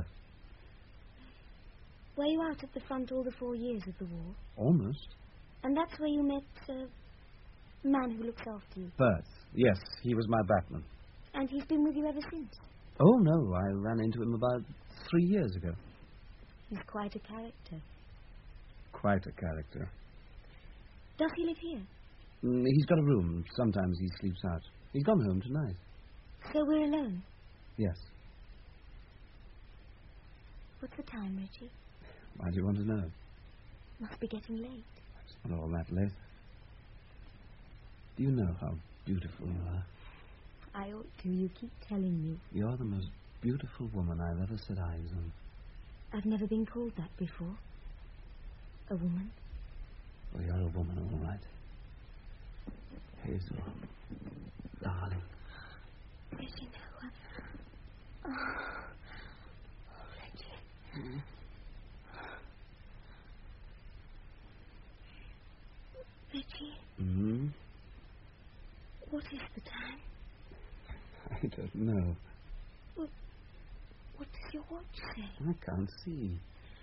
Were you out at the front all the four years of the war? Almost. And that's where you met uh, the man who looks after you? Bert. Yes, he was my backman. And he's been with you ever since? Oh, no, I ran into him about three years ago. He's quite a character. Quite a character. Does he live here? Mm, he's got a room. Sometimes he sleeps out. He's gone home tonight. So we're alone? Yes. What's the time, Reggie? Why do you want to know? Must be getting late. It's not all that late. Do you know how beautiful you are? I ought to. You keep telling me. You're the most beautiful woman I've ever set eyes on. I've never been called that before. A woman? Oh, you're a woman, all right. Hazel. Darling. Reggie, no. Oh, oh Reggie. Mm. Reggie? Hmm? What is the time? I don't know. Well, what does your watch say? I can't see.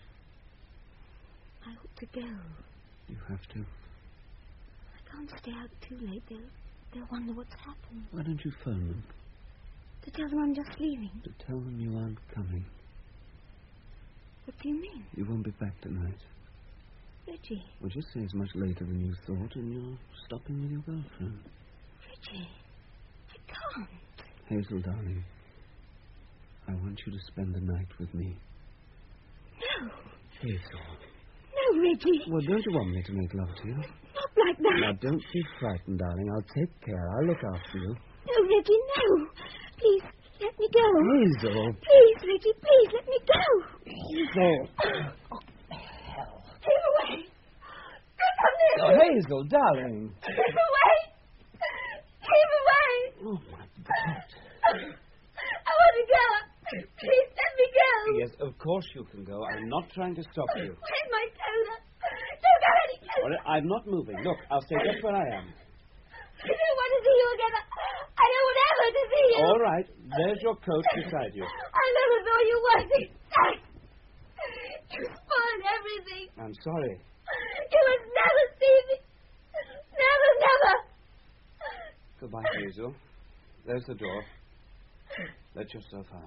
I ought to go. You have to. I can't stay out too late. They'll, they'll wonder what's happened. Why don't you phone them? To tell them I'm just leaving. To tell them you aren't coming. What do you mean? You won't be back tonight. Reggie. Well, just say it's much later than you thought, and you're stopping with your girlfriend. Reggie, I can't. Hazel, darling, I want you to spend the night with me. No. Hazel. No, Reggie. Well, don't you want me to make love to you? Not like that. Now, don't be frightened, darling. I'll take care. I'll look after you. No, Reggie, no. Please, let me go. Hazel. Please, Reggie, please, let me go. Hazel. Oh, hell. Keep away. Don't come near Oh, me. Hazel, darling. Keep away. Keep away. Oh, my God. I want to go. Please, let me go. Yes, of course you can go. I'm not trying to stop you. Where's my soda? Don't go any closer. Well, I'm not moving. Look, I'll stay just where I am. I don't want to see you again. I don't want ever to see you. All right. There's your coat beside you. I never thought you were this nice. You spoiled everything. I'm sorry. You must never see me. Never, never. Goodbye, Hazel. There's the door. Let yourself out.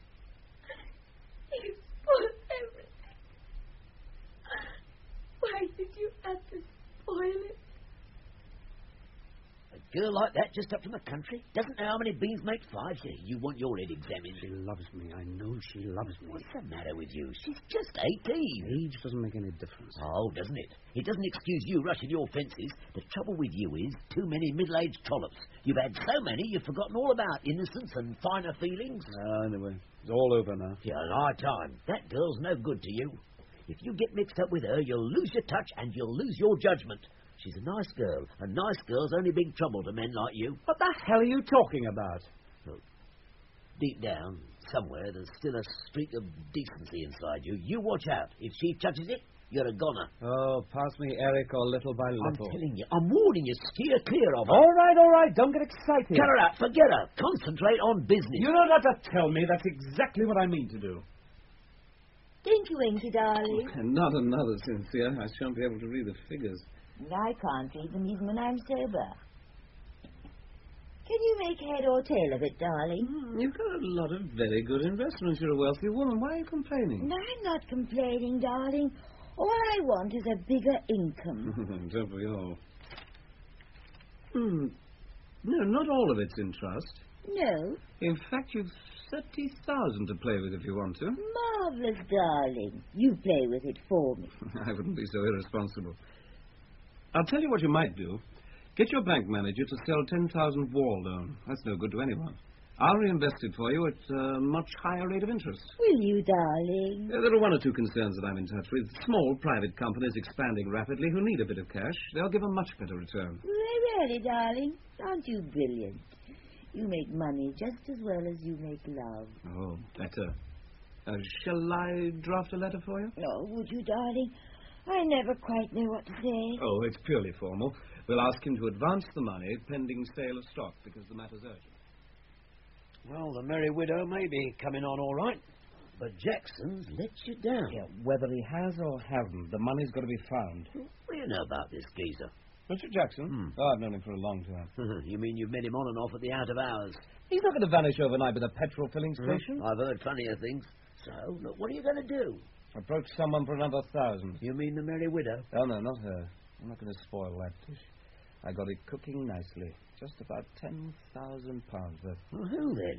You spoiled everything. Why did you have to spoil it? A girl like that just up from the country doesn't know how many beans make five. You want your head examined. She loves me. I know she loves me. What's the matter with you? She's just eighteen. Age doesn't make any difference. Oh, doesn't it? It doesn't excuse you rushing your fences. The trouble with you is too many middle-aged trollops. You've had so many, you've forgotten all about innocence and finer feelings. Uh, anyway, it's all over now. Yeah, lie time. That girl's no good to you. If you get mixed up with her, you'll lose your touch and you'll lose your judgment. She's a nice girl, and nice girls only bring trouble to men like you. What the hell are you talking about? Look, deep down, somewhere, there's still a streak of decency inside you. You watch out. If she touches it, you're a goner. Oh, pass me Eric or little by I'm little. telling you, I'm warning you, steer clear of her. All right, all right, don't get excited. Cut her out, forget her. Concentrate on business. You don't have to tell me. That's exactly what I mean to do. Thank you, Winky, darling. And not another, Cynthia. I shan't be able to read the figures. I can't read them even when I'm sober. Can you make head or tail of it, darling? Mm, you've got a lot of very good investments. You're a wealthy woman. Why are you complaining? I'm not complaining, darling. All I want is a bigger income. Don't we all? Hmm. No, not all of it's in trust. No. In fact, you've thirty thousand to play with if you want to. Marvellous, darling. You play with it for me. I wouldn't be so irresponsible. I'll tell you what you might do. Get your bank manager to sell ten thousand wall loan. That's no good to anyone. I'll reinvest it for you at a much higher rate of interest. Will you, darling? Uh, there are one or two concerns that I'm in touch with. Small private companies expanding rapidly who need a bit of cash. They'll give a much better return. Really, darling? Aren't you brilliant? You make money just as well as you make love. Oh, better. Uh, shall I draft a letter for you? Oh, would you, darling? I never quite know what to say. Oh, it's purely formal. We'll ask him to advance the money pending sale of stock because the matter's urgent. Well, the Merry Widow may be coming on all right, but Jackson's let you down. Yeah, whether he has or hasn't, the money's got to be found. What do you know about this geezer? Richard Jackson? Hmm. Oh, I've known him for a long time. You mean you've met him on and off at the out of hours? He's not going to vanish overnight with a petrol filling station. I've heard funnier things. So, look, what are you going to do? Approach someone for another thousand. You mean the Merry Widow? Oh, no, not her. I'm not going to spoil that dish. I got it cooking nicely. Just about ten thousand pounds worth. Well, who then?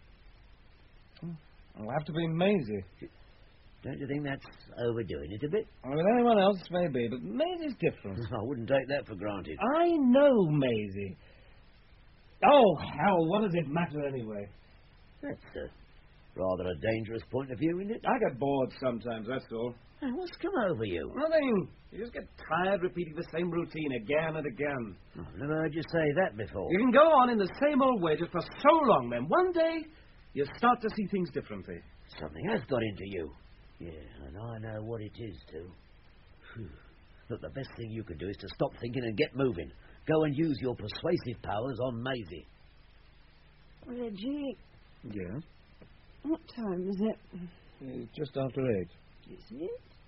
It'll have to be Maisie. Don't you think that's overdoing it a bit? Well, with anyone else, maybe, but Maisie's different. I wouldn't take that for granted. I know Maisie. Oh, hell, what does it matter anyway? That's a rather a dangerous point of view, isn't it? I get bored sometimes, that's all. Hey, what's come over you? Nothing. You just get tired repeating the same routine again and again. I've never heard you say that before. You can go on in the same old way just for so long, then one day you start to see things differently. Something has got into you. Yeah, and I know what it is, too. Whew. Look, the best thing you can do is to stop thinking and get moving. Go and use your persuasive powers on Maisie. Reggie, Yeah? what time is it? It's just after eight. Is it?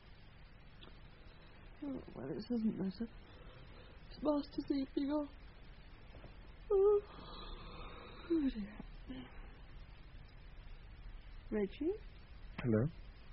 Oh, well, it doesn't matter. It's Master's evening off. Oh, oh dear. Reggie? Hello?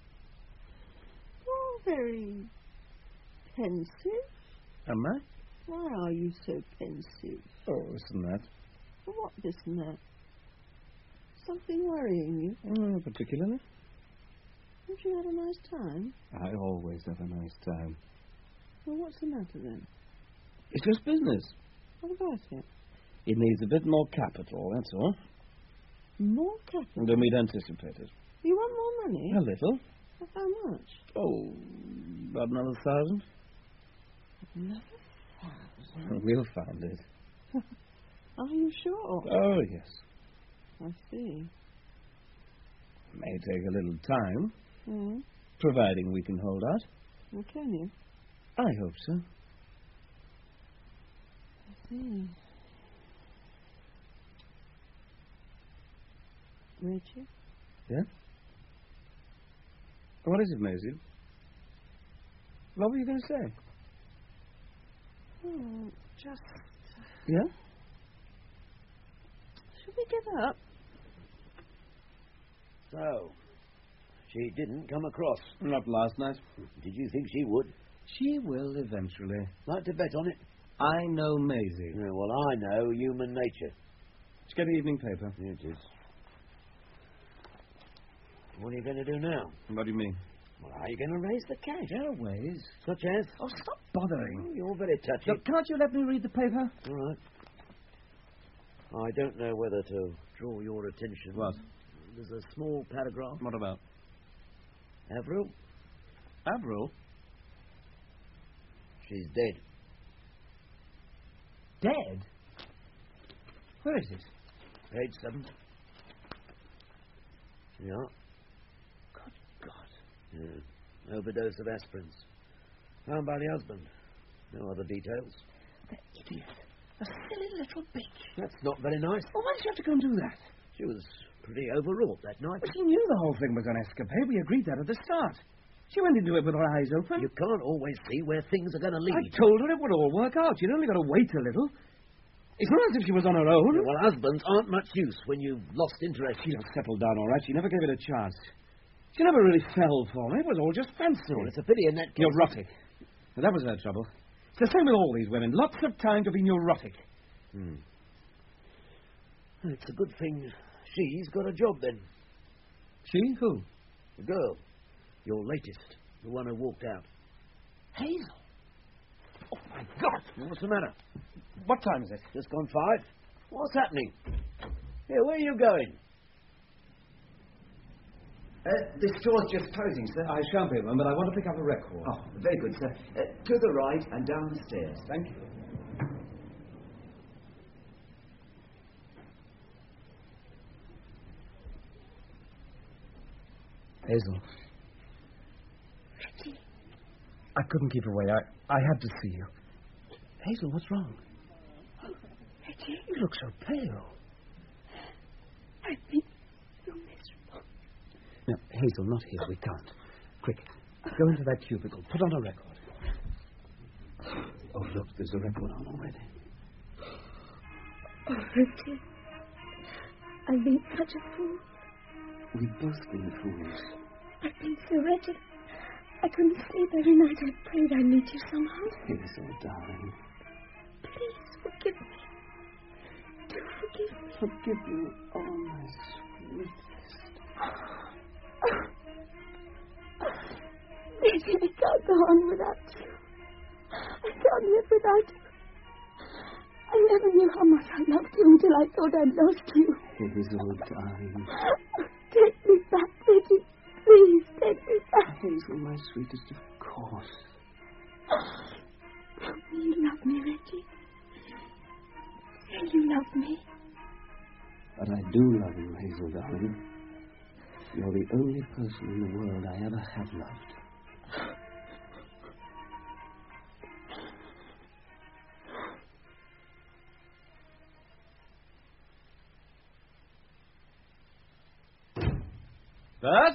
You're very pensive. Am I? Why are you so pensive? Oh, isn't that? What isn't that? Something worrying you? Oh, particularly? Have you had a nice time? I always have a nice time. Well, what's the matter then? It's just business. What about it? It needs a bit more capital, that's all. More capital? Than we'd anticipated. You want more money? A little. Well, how much? Oh, about another thousand. Another thousand? We'll find it. Are you sure? Oh, yes. I see. May take a little time, Hmm. providing we can hold out. Well, can you? I hope so. I see. Reggie? Yeah? What is it, Maisie? What were you going to say? Oh, just... Yeah? Should we give up? So, she didn't come across. Not last night. Did you think she would? She will eventually. Like to bet on it? I know Maisie. Yeah, well, I know human nature. Let's get the evening paper. It is. What are you going to do now? What do you mean? Well, how are you going to raise the cash? There are ways. Such as? Oh, stop bothering. Oh, you're very touchy. Look, can't you let me read the paper? All right. I don't know whether to draw your attention. What? There's a small paragraph. What about? Avril? Avril? She's dead. Dead? Where is it? Page seven. Yeah. Good God. Yeah. Overdose of aspirins. Found by the husband. No other details. The idiot. A silly little bitch. That's not very nice. Well, why did she have to go and do that? She was pretty overwrought that night. Well, she knew the whole thing was an escapade. We agreed that at the start. She went into it with her eyes open. You can't always see where things are going to lead. I told her it would all work out. You'd only got to wait a little. It's not as if she was on her own. Yeah, well, husbands aren't much use when you've lost interest. She'll settle down all right. She never gave it a chance. She never really fell for me. It was all just fancy. Well, it's a pity in that case. Neurotic. Now, that was her trouble. It's the same with all these women. Lots of time to be neurotic. Hmm. Well, it's a good thing she's got a job, then. She? Who? The girl. Your latest. The one who walked out. Hazel. Oh, my God! What's the matter? What time is it? Just gone five. What's happening? Here, where are you going? Uh, the store's just closing, sir. I shan't be a moment. I want to pick up a record. Oh, very good, sir. Uh, to the right and down the stairs. Thank you. Hazel. Reggie. I couldn't keep away. I, I had to see you. Hazel, what's wrong? Reggie. You look so pale. I've been so miserable. No, Hazel, not here. We can't. Quick, go into that cubicle. Put on a record. Oh, look, there's a record on already. Oh, Reggie. I've been such a fool. We've both been fools. I've been so wretched. I couldn't sleep every night. I prayed I'd meet you somehow. Hazel, darling. Please forgive me. Do forgive me. Forgive you, oh, my sweetest. Reggie, I can't go on without you. I can't live without you. I never knew how much I loved you until I thought I'd lost you. Hazel, darling. Take me back, Reggie. Please take me back. Hazel, my sweetest, of course. Tell me you love me, Reggie. Say you love me. But I do love you, Hazel, darling. You're the only person in the world I ever have loved. Bert?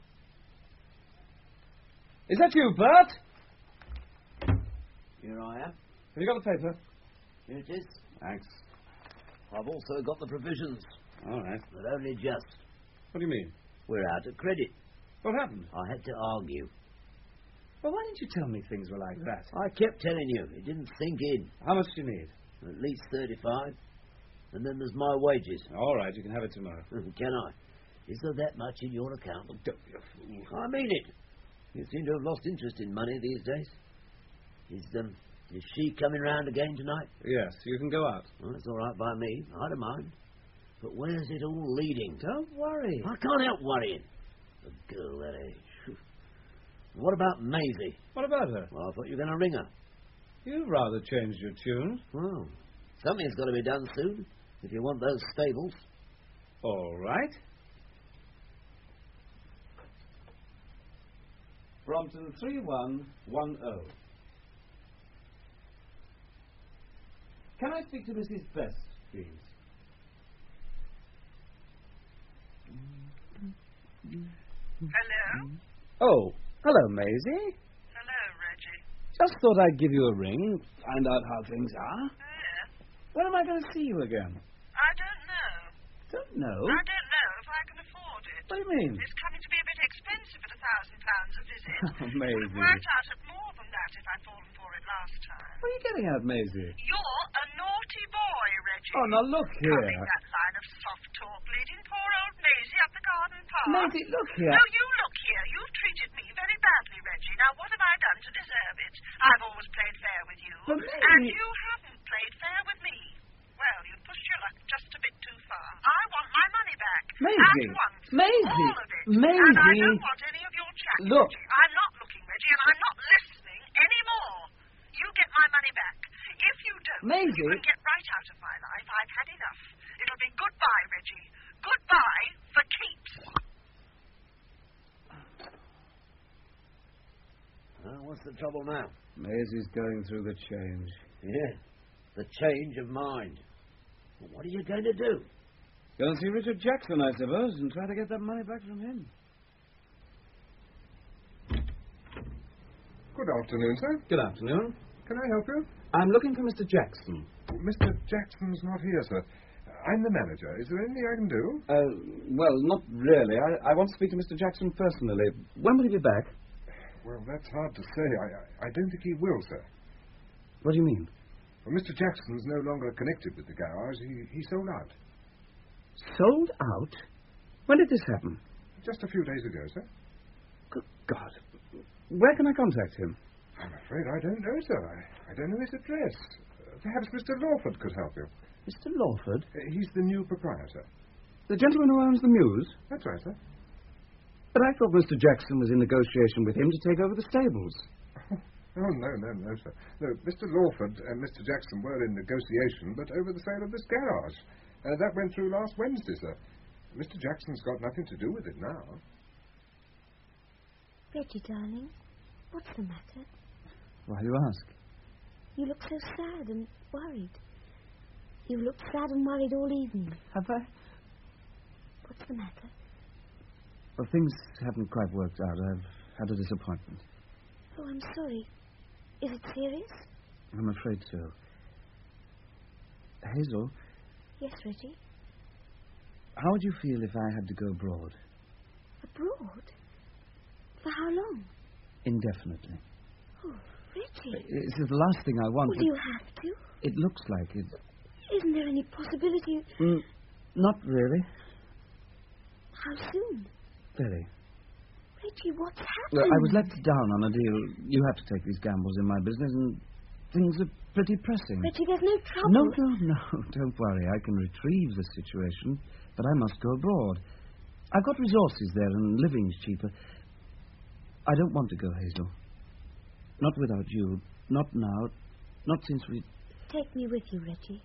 Is that you, Bert? Here I am. Have you got the paper? Here it is. Thanks. I've also got the provisions. All right. But only just. What do you mean? We're out of credit. What happened? I had to argue. Well, why didn't you tell me things were like that? I kept telling you. It didn't sink in. How much do you need? At least thirty-five. And then there's my wages. All right, you can have it tomorrow. Can I? Is there that much in your account? Oh, don't be a fool. I mean it. You seem to have lost interest in money these days. Is, um, is she coming round again tonight? Yes, you can go out. Well, that's all right by me. I don't mind. But where's it all leading? Don't worry. I can't help worrying. A girl that age. What about Maisie? What about her? Well, I thought you were going to ring her. You've rather changed your tune. Well, something's got to be done soon if you want those stables. All right. Brompton three one one zero. Can I speak to Missus Best, please? Hello? Oh, hello, Maisie. Hello, Reggie. Just thought I'd give you a ring, find out how things are. Yes? When am I going to see you again? I don't know. Don't know. I don't know if I can afford it. What do you mean? It's coming to be a bit expensive at a thousand pounds a visit. Oh, It would Maisie. have worked out at more than that if I'd fallen for it last time. What are you getting at, Maisie? You're a naughty boy, Reggie. Oh, now look here. Coming that line of soft talk, leading poor old Maisie up the garden path. Maisie, look here. No, you look here. You've treated me very badly, Reggie. Now, what have I done to deserve it? I've always played fair with you. But Maisie... And you haven't played fair with me. Well, you've pushed your luck just a bit too far. I want my money back. Maisie. At once. Maisie. All of it. Maisie. And I don't want any of your chat, Look. Reggie. I'm not looking, Reggie, and I'm not listening anymore. You get my money back. If you don't, Maisie. you can get right out of my life. I've had enough. It'll be goodbye, Reggie. Goodbye for keeps. Well, what's the trouble now? Maisie's going through the change. Yeah, the change of mind. Well, what are you going to do? Go and see Richard Jackson, I suppose, and try to get that money back from him. Good afternoon, sir. Good afternoon. Can I help you? I'm looking for Mister Jackson. Mister Jackson's not here, sir. I'm the manager. Is there anything I can do? Uh, well, not really. I, I want to speak to Mister Jackson personally. When will he be back? Well, that's hard to say. I, I, I don't think he will, sir. What do you mean? Well, Mister Jackson's no longer connected with the garage. He, he sold out. Sold out? When did this happen? Just a few days ago, sir. Good God. Where can I contact him? I'm afraid I don't know, sir. I, I don't know his address. Uh, perhaps Mister Lawford could help you. Mister Lawford? Uh, he's the new proprietor. The gentleman who owns the Mews? That's right, sir. But I thought Mister Jackson was in negotiation with him to take over the stables. Oh, no, no, no, sir. No, Mister Lawford and Mister Jackson were in negotiation, but over the sale of this garage. Uh, that went through last Wednesday, sir. Mister Jackson's got nothing to do with it now. Reggie, darling, what's the matter? Why do you ask? You look so sad and worried. You've looked sad and worried all evening. Have I? What's the matter? Well, things haven't quite worked out. I've had a disappointment. Oh, I'm sorry. Is it serious? I'm afraid so. Hazel? Yes, Reggie? How would you feel if I had to go abroad? Abroad? For how long? Indefinitely. Oh, Reggie. This is the last thing I want. Will you have to? It looks like it. Isn't there any possibility... Mm, not really. How soon? Very. Reggie, what's happened? Well, I was let down on a deal. You have to take these gambles in my business, and things are pretty pressing. Reggie, there's no trouble. No, no, no. Don't worry. I can retrieve the situation, but I must go abroad. I've got resources there, and living's cheaper. I don't want to go, Hazel. Not without you. Not now. Not since we... Take me with you, Reggie.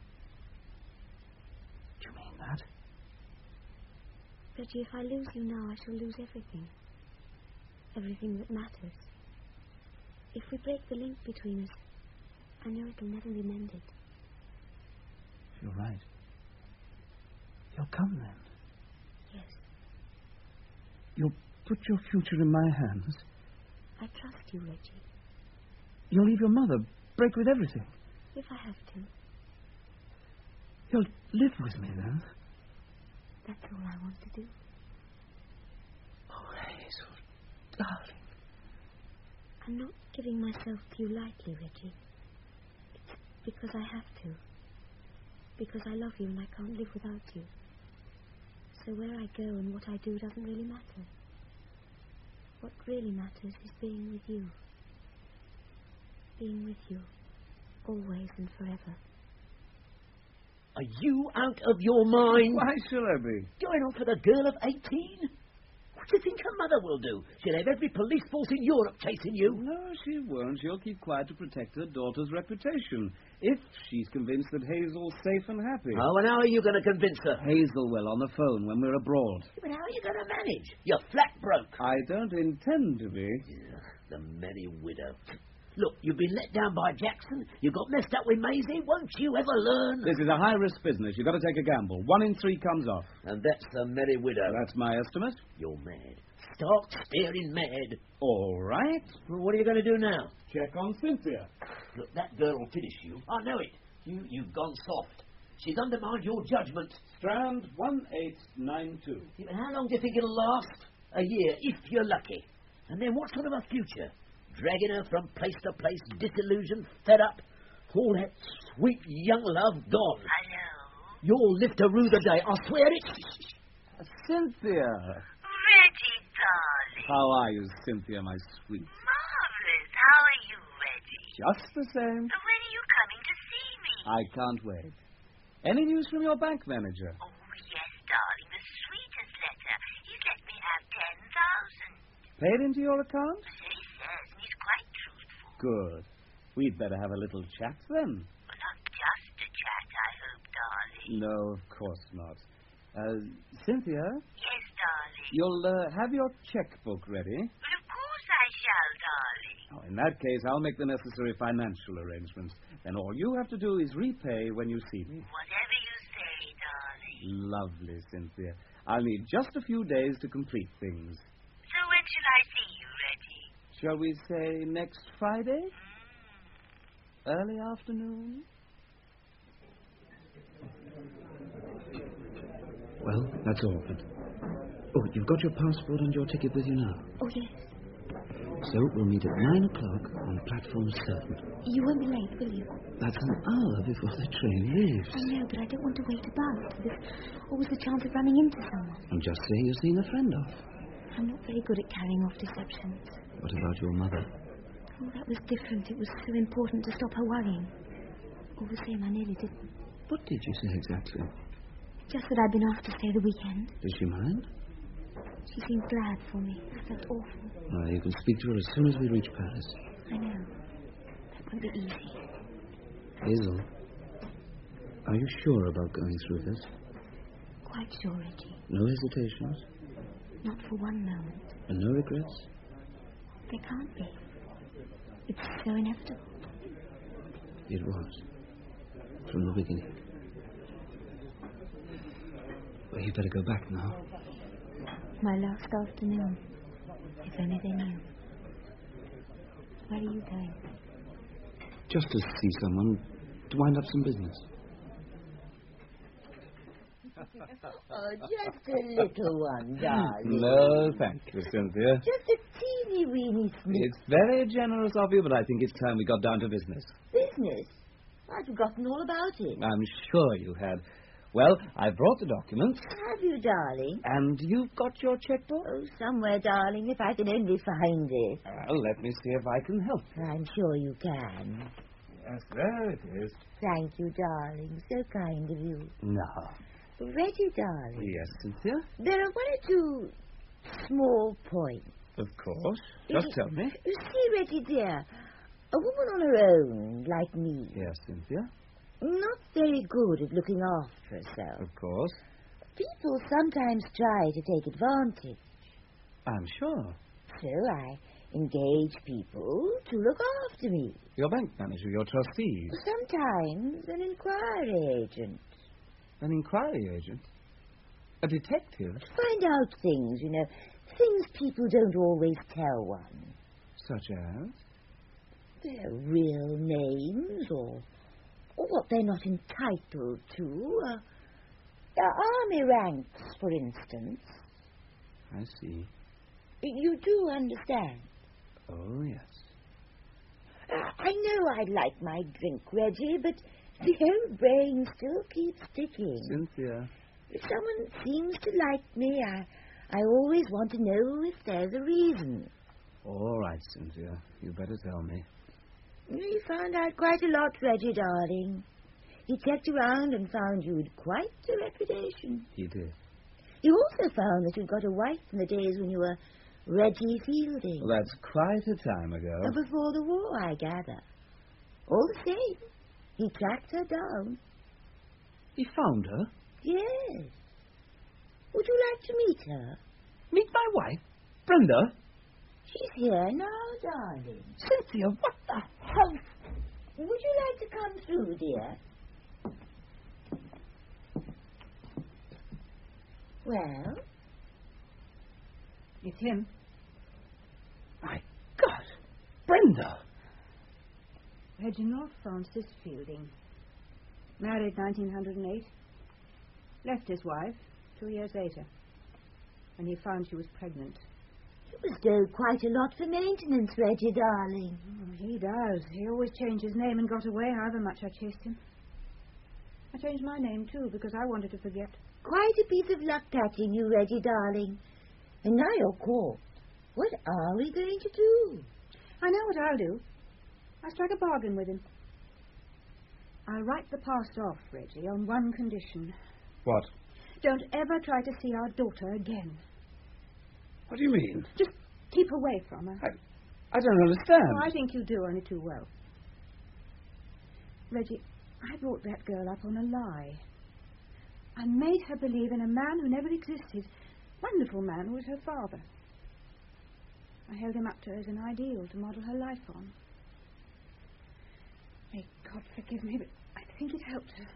Do you mean that? Reggie, if I lose you now, I shall lose everything. Everything that matters. If we break the link between us, I know it'll never be mended. You're right. You'll come then. Yes. You'll put your future in my hands. I trust you, Reggie. You'll leave your mother, break with everything. If I have to. You'll live with me then. That's all I want to do. Oh, Hazel, darling. I'm not giving myself to you lightly, Reggie. It's because I have to. Because I love you and I can't live without you. So where I go and what I do doesn't really matter. What really matters is being with you. Being with you. Always and forever. Are you out of your mind? Why should I be? Going off with a girl of eighteen? What do you think her mother will do? She'll have every police force in Europe chasing you. No, she won't. She'll keep quiet to protect her daughter's reputation. If she's convinced that Hazel's safe and happy. Oh, and how are you going to convince her? Hazel will on the phone when we're abroad. But how are you going to manage? You're flat broke. I don't intend to be. Ugh, the merry widow. Look, you've been let down by Jackson. You got messed up with Maisie. Won't you ever learn? This is a high-risk business. You've got to take a gamble. One in three comes off. And that's the merry widow. That's my estimate. You're mad. Stark staring mad. All right. Well, what are you going to do now? Check on Cynthia. Look, that girl will finish you. I know it. You, you've gone soft. She's undermined your judgment. Strand one eight nine two. Yeah, but how long do you think it'll last? A year, if you're lucky. And then what sort of a future? Dragging her from place to place, disillusioned, fed up. All that sweet young love gone. Hello? You'll live to rue the day, I swear it. Cynthia. Reggie, darling. How are you, Cynthia, my sweet? Marvelous. How are you, Reggie? Just the same. When are you coming to see me? I can't wait. Any news from your bank manager? Oh, yes, darling. The sweetest letter. He's let me have ten thousand. Paid into your account? So he says, and he's quite truthful. Good. We'd better have a little chat then. Well, not just a chat, I hope, darling. No, of course not. Uh, Cynthia? Yes, darling. You'll uh, have your checkbook ready. Well, of course I shall, darling. Oh, in that case, I'll make the necessary financial arrangements. Then all you have to do is repay when you see me. Whatever you say, darling. Lovely, Cynthia. I'll need just a few days to complete things. So when shall I see you, Reggie? Shall we say next Friday? Mm. Early afternoon? Well, that's all. But... Oh, you've got your passport and your ticket with you now. Oh, yes. So we'll meet at nine o'clock on platform seven. You won't be late, will you? That's an hour before the train leaves. I know, but I don't want to wait about. There's always the chance of running into someone. And just say you've seen a friend off. I'm not very good at carrying off deceptions. What about your mother? Oh, that was different. It was so important to stop her worrying. All the same, I nearly didn't. What did you say exactly? Just that I'd been asked to stay the weekend. Does she mind? She seemed glad for me. I felt awful. Well, you can speak to her as soon as we reach Paris. I know. That won't be easy. Hazel, are you sure about going through this? Quite sure, Reggie. No hesitations? Not for one moment. And no regrets? There can't be. It's so inevitable. It was. From the beginning. Well, you better go back now. My last afternoon. If only they knew. Where are you going? Just to see someone, to wind up some business. Oh, just a little one, darling. No, thank you, Cynthia. Just a teeny weeny snip. It's very generous of you, but I think it's time we got down to business. Business? I'd forgotten all about it. I'm sure you had. Well, I brought the documents. Have you, darling? And you've got your checkbook? Oh, somewhere, darling, if I can only find it. Well, let me see if I can help. I'm sure you can. Yes, there it is. Thank you, darling. So kind of you. No. Reggie, darling. Yes, Cynthia? There are one or two small points. Of course. Just you, tell me. You see, Reggie, dear, a woman on her own, like me, Yes, Cynthia? not very good at looking after herself. Of course. People sometimes try to take advantage. I'm sure. So I engage people to look after me. Your bank manager, your trustees. Sometimes an inquiry agent. An inquiry agent? A detective? Find out things, you know. Things people don't always tell one. Such as? Their real names or, or what they're not entitled to. Uh, their army ranks, for instance. I see. You do understand? Oh, yes. Uh, I know I'd like my drink, Reggie, but the old brain still keeps ticking. Cynthia. If someone seems to like me, I, I always want to know if there's a reason. All right, Cynthia. You better tell me. He found out quite a lot, Reggie, darling. He checked around and found you'd quite a reputation. He did. He also found that you'd got a wife in the days when you were Reggie Fielding. Well, that's quite a time ago. Uh, before the war, I gather. All the same, he tracked her down. He found her? Yes. Would you like to meet her? Meet my wife? Brenda? She's here now, darling. Cynthia, what the hell? Would you like to come through, dear? Well? It's him. My God! Brenda! Reginald Francis Fielding. Married nineteen oh eight. Left his wife two years later. When he found she was pregnant. He must owe quite a lot for maintenance, Reggie, darling. Oh, he does. He always changed his name and got away, however much I chased him. I changed my name, too, because I wanted to forget. Quite a piece of luck catching you, Reggie, darling. And now you're caught. What are we going to do? I know what I'll do. I'll strike a bargain with him. I'll write the past off, Reggie, on one condition. What? Don't ever try to see our daughter again. What do you mean? Just keep away from her. I, I don't understand. Oh, I think you do, only too well. Reggie, I brought that girl up on a lie. I made her believe in a man who never existed. Wonderful man who was her father. I held him up to her as an ideal to model her life on. May God forgive me, but I think it helped her.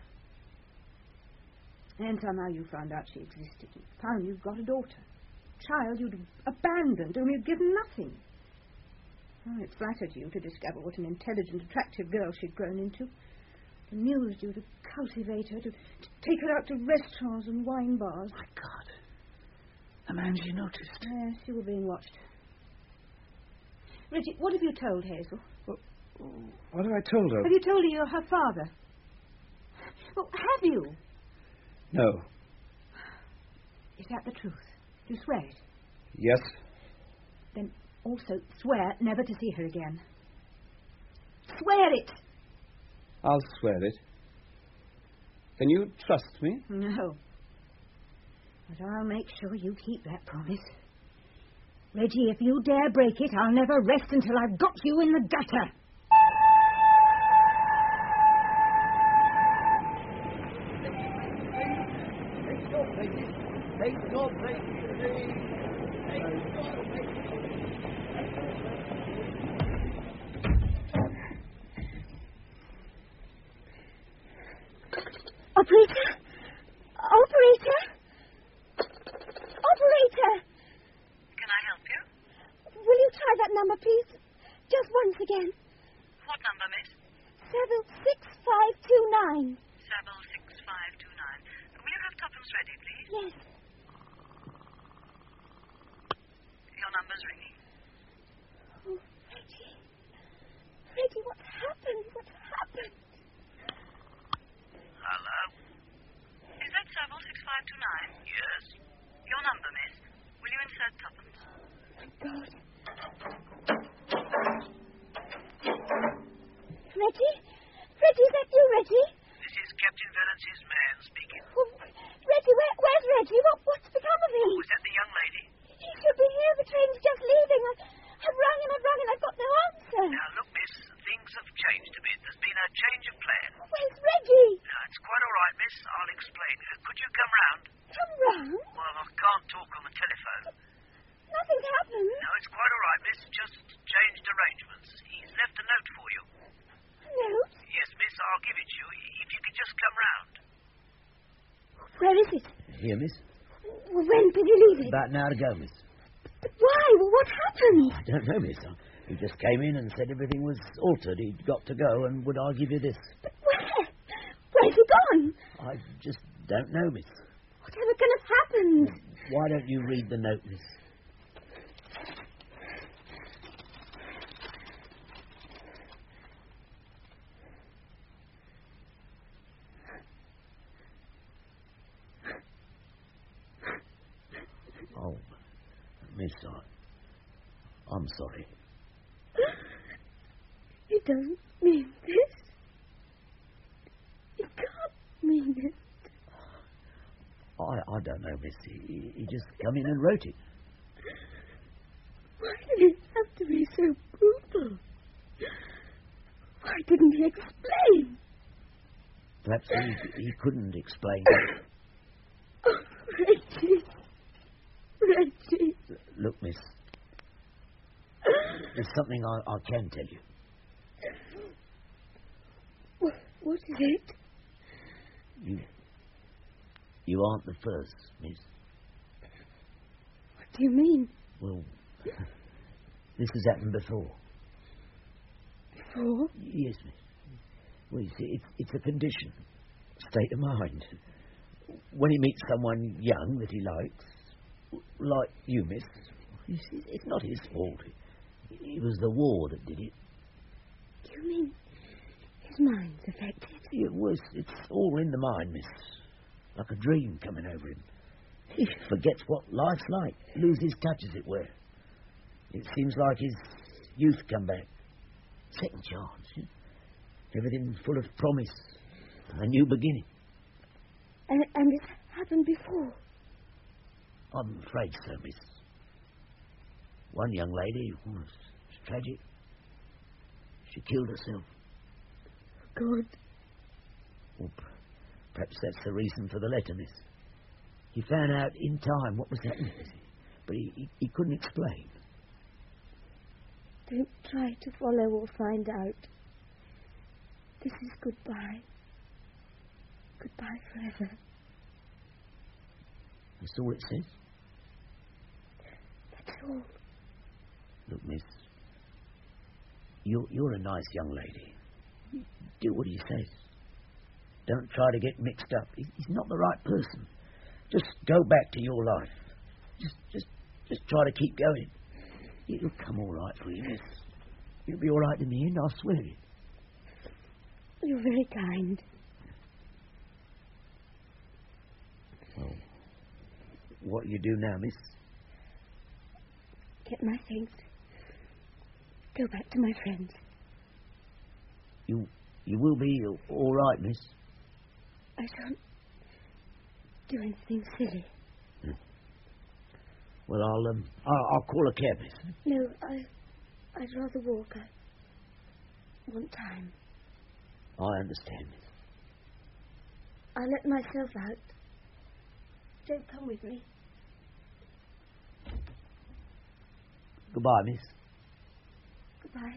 And somehow you found out she existed. You found you'd got a daughter. Child you'd abandoned, whom you'd given nothing. Oh, it flattered you to discover what an intelligent, attractive girl she'd grown into. It amused you to cultivate her, to, to take her out to restaurants and wine bars. My God. The man she noticed. Yes, you were being watched. Reggie, what have you told Hazel? What, what have I told her? Have you told her you're her father? Well, have you? No. Is that the truth? Do you swear it? Yes. Then also swear never to see her again. swear it. I'll swear it. Can you trust me? No. But I'll make sure you keep that promise. Reggie, if you dare break it, I'll never rest until I've got you in the gutter. Operator? Operator? Operator? Can I help you? Will you try that number, please? Just once again. What number, miss? Seven six five two nine. Seven six five two nine. Will you have tuppence ready, please? Yes. Your number's ringing. Oh, Reggie. Reggie, what's happened? What's happened? Hello? Is that seven six five two nine? Yes. Your number, miss. Will you insert tuppence? Thank God. Reggie? Reggie, is that you, Reggie? This is Captain Valence's man speaking. Oh, Reggie, where, where's Reggie? What, what's become of him? Oh, is that the young lady? He should be here. The train's just leaving. I, I've rung and I've rung and I've got no answer. Now, look, miss, things have changed a bit. There's been a change of plan. Where's Reggie? Now, it's quite all right, miss. I'll explain. Uh, could you come round? Come round? Well, I can't talk on the telephone. Nothing's happened. No, it's quite all right, miss. Just changed arrangements. He's left a note for you. A note? Yes, miss, I'll give it to you. If you could just come round. Where is it? Here, miss. Well, when did you leave it? About an hour ago, miss. But why? Well, what happened? I don't know, miss. He just came in and said everything was altered. He'd got to go, and would I give you this? But where? Where's he gone? I just don't know, miss. Whatever can have happened? Why don't you read the note, miss? Oh, miss, I, I'm sorry. You don't mean this. You can't mean it. I, I don't know, miss. He, he just come in and wrote it. Why did it have to be so brutal? Why didn't he explain? Perhaps he, he couldn't explain. Oh, Reggie. Reggie. Look, miss. There's something I, I can tell you. What, what is it? You... You aren't the first, miss. What do you mean? Well, this has happened before. Before? Yes, miss. Well, you see, it's, it's a condition. State of mind. When he meets someone young that he likes, like you, miss, you see, it's not his fault. It was the war that did it. Do you mean his mind's affected? Yeah, well, it's, it's all in the mind, miss. Like a dream coming over him. He forgets what life's like. Loses touch, as it were. It seems like his youth come back. Second chance. Everything full of promise. A new beginning. And, and it's happened before? I'm afraid so, miss. One young lady was tragic. She killed herself. God. Well, perhaps that's the reason for the letter, miss. He found out in time what was happening, but he, he, he couldn't explain. Don't try to follow or find out. This is goodbye. Goodbye forever. That's all it says? That's all. Look, miss, you're, you're a nice young lady. Do what he says. Don't try to get mixed up. He's not the right person. Just go back to your life. Just, just, just try to keep going. It'll come all right for you, miss. You'll be all right in the end, I swear it. You're very kind. Well, what you do now, miss? Get my things. Go back to my friends. You, you will be all right, miss? I shan't do anything silly. Hmm. Well, I'll, um, I'll, I'll call a cab, miss. No, I, I'd rather walk. I want time. I understand, miss. I'll let myself out. Don't come with me. Goodbye, miss. Goodbye.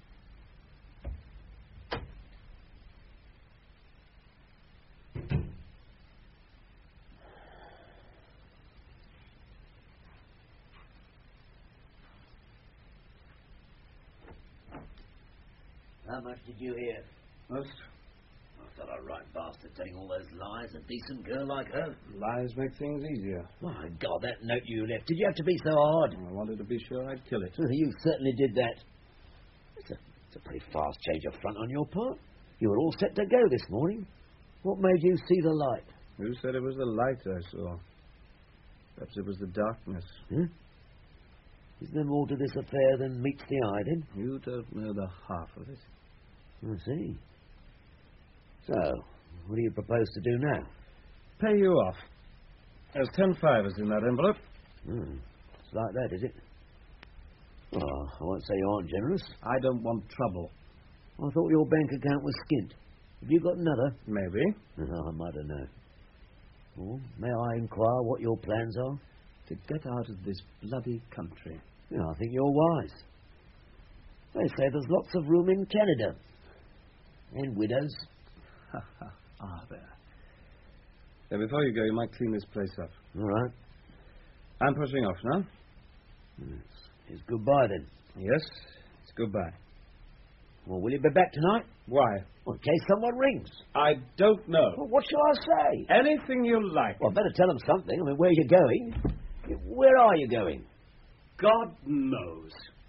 How much did you hear? Most. I thought a right bastard telling all those lies, a decent girl like her. Lies make things easier. My God, that note you left. Did you have to be so hard? I wanted to be sure I'd kill it. You certainly did that. It's a, it's a pretty fast change of front on your part. You were all set to go this morning. What made you see the light? Who said it was the light I saw? Perhaps it was the darkness. Hmm? Is there more to this affair than meets the eye, then? You don't know the half of it. I see. So, what do you propose to do now? Pay you off. There's ten fivers in that envelope. Hmm. It's like that, is it? Oh, I won't say you aren't generous. I don't want trouble. I thought your bank account was skint. Have you got another? Maybe. Oh, I might have known. Well, may I inquire what your plans are? To get out of this bloody country. Yeah, I think you're wise. They say there's lots of room in Canada. And widows. Ah, there. Now, before you go, you might clean this place up. All right. I'm pushing off now. It's, it's goodbye, then. Yes, it's goodbye. Well, will you be back tonight? Why? Well, in case someone rings. I don't know. Well, what shall I say? Anything you like. Well, I better tell them something. I mean, where are you going? Where are you going? God knows.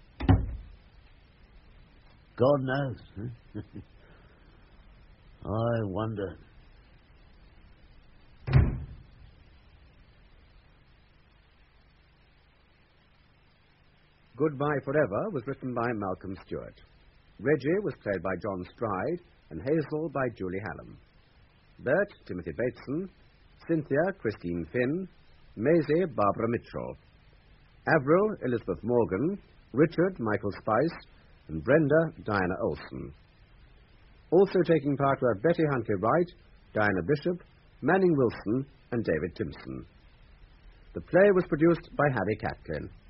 God knows. Huh? I wonder. Goodbye Forever was written by Malcolm Stewart. Reggie was played by John Stride and Hazel by Julie Hallam. Bert, Timothy Bateson. Cynthia, Christine Finn. Maisie, Barbara Mitchell. Avril, Elizabeth Morgan. Richard, Michael Spice. And Brenda, Diana Olson. Also taking part were Betty Huntley Wright, Diana Bishop, Manning Wilson, and David Timpson. The play was produced by Harry Catlin.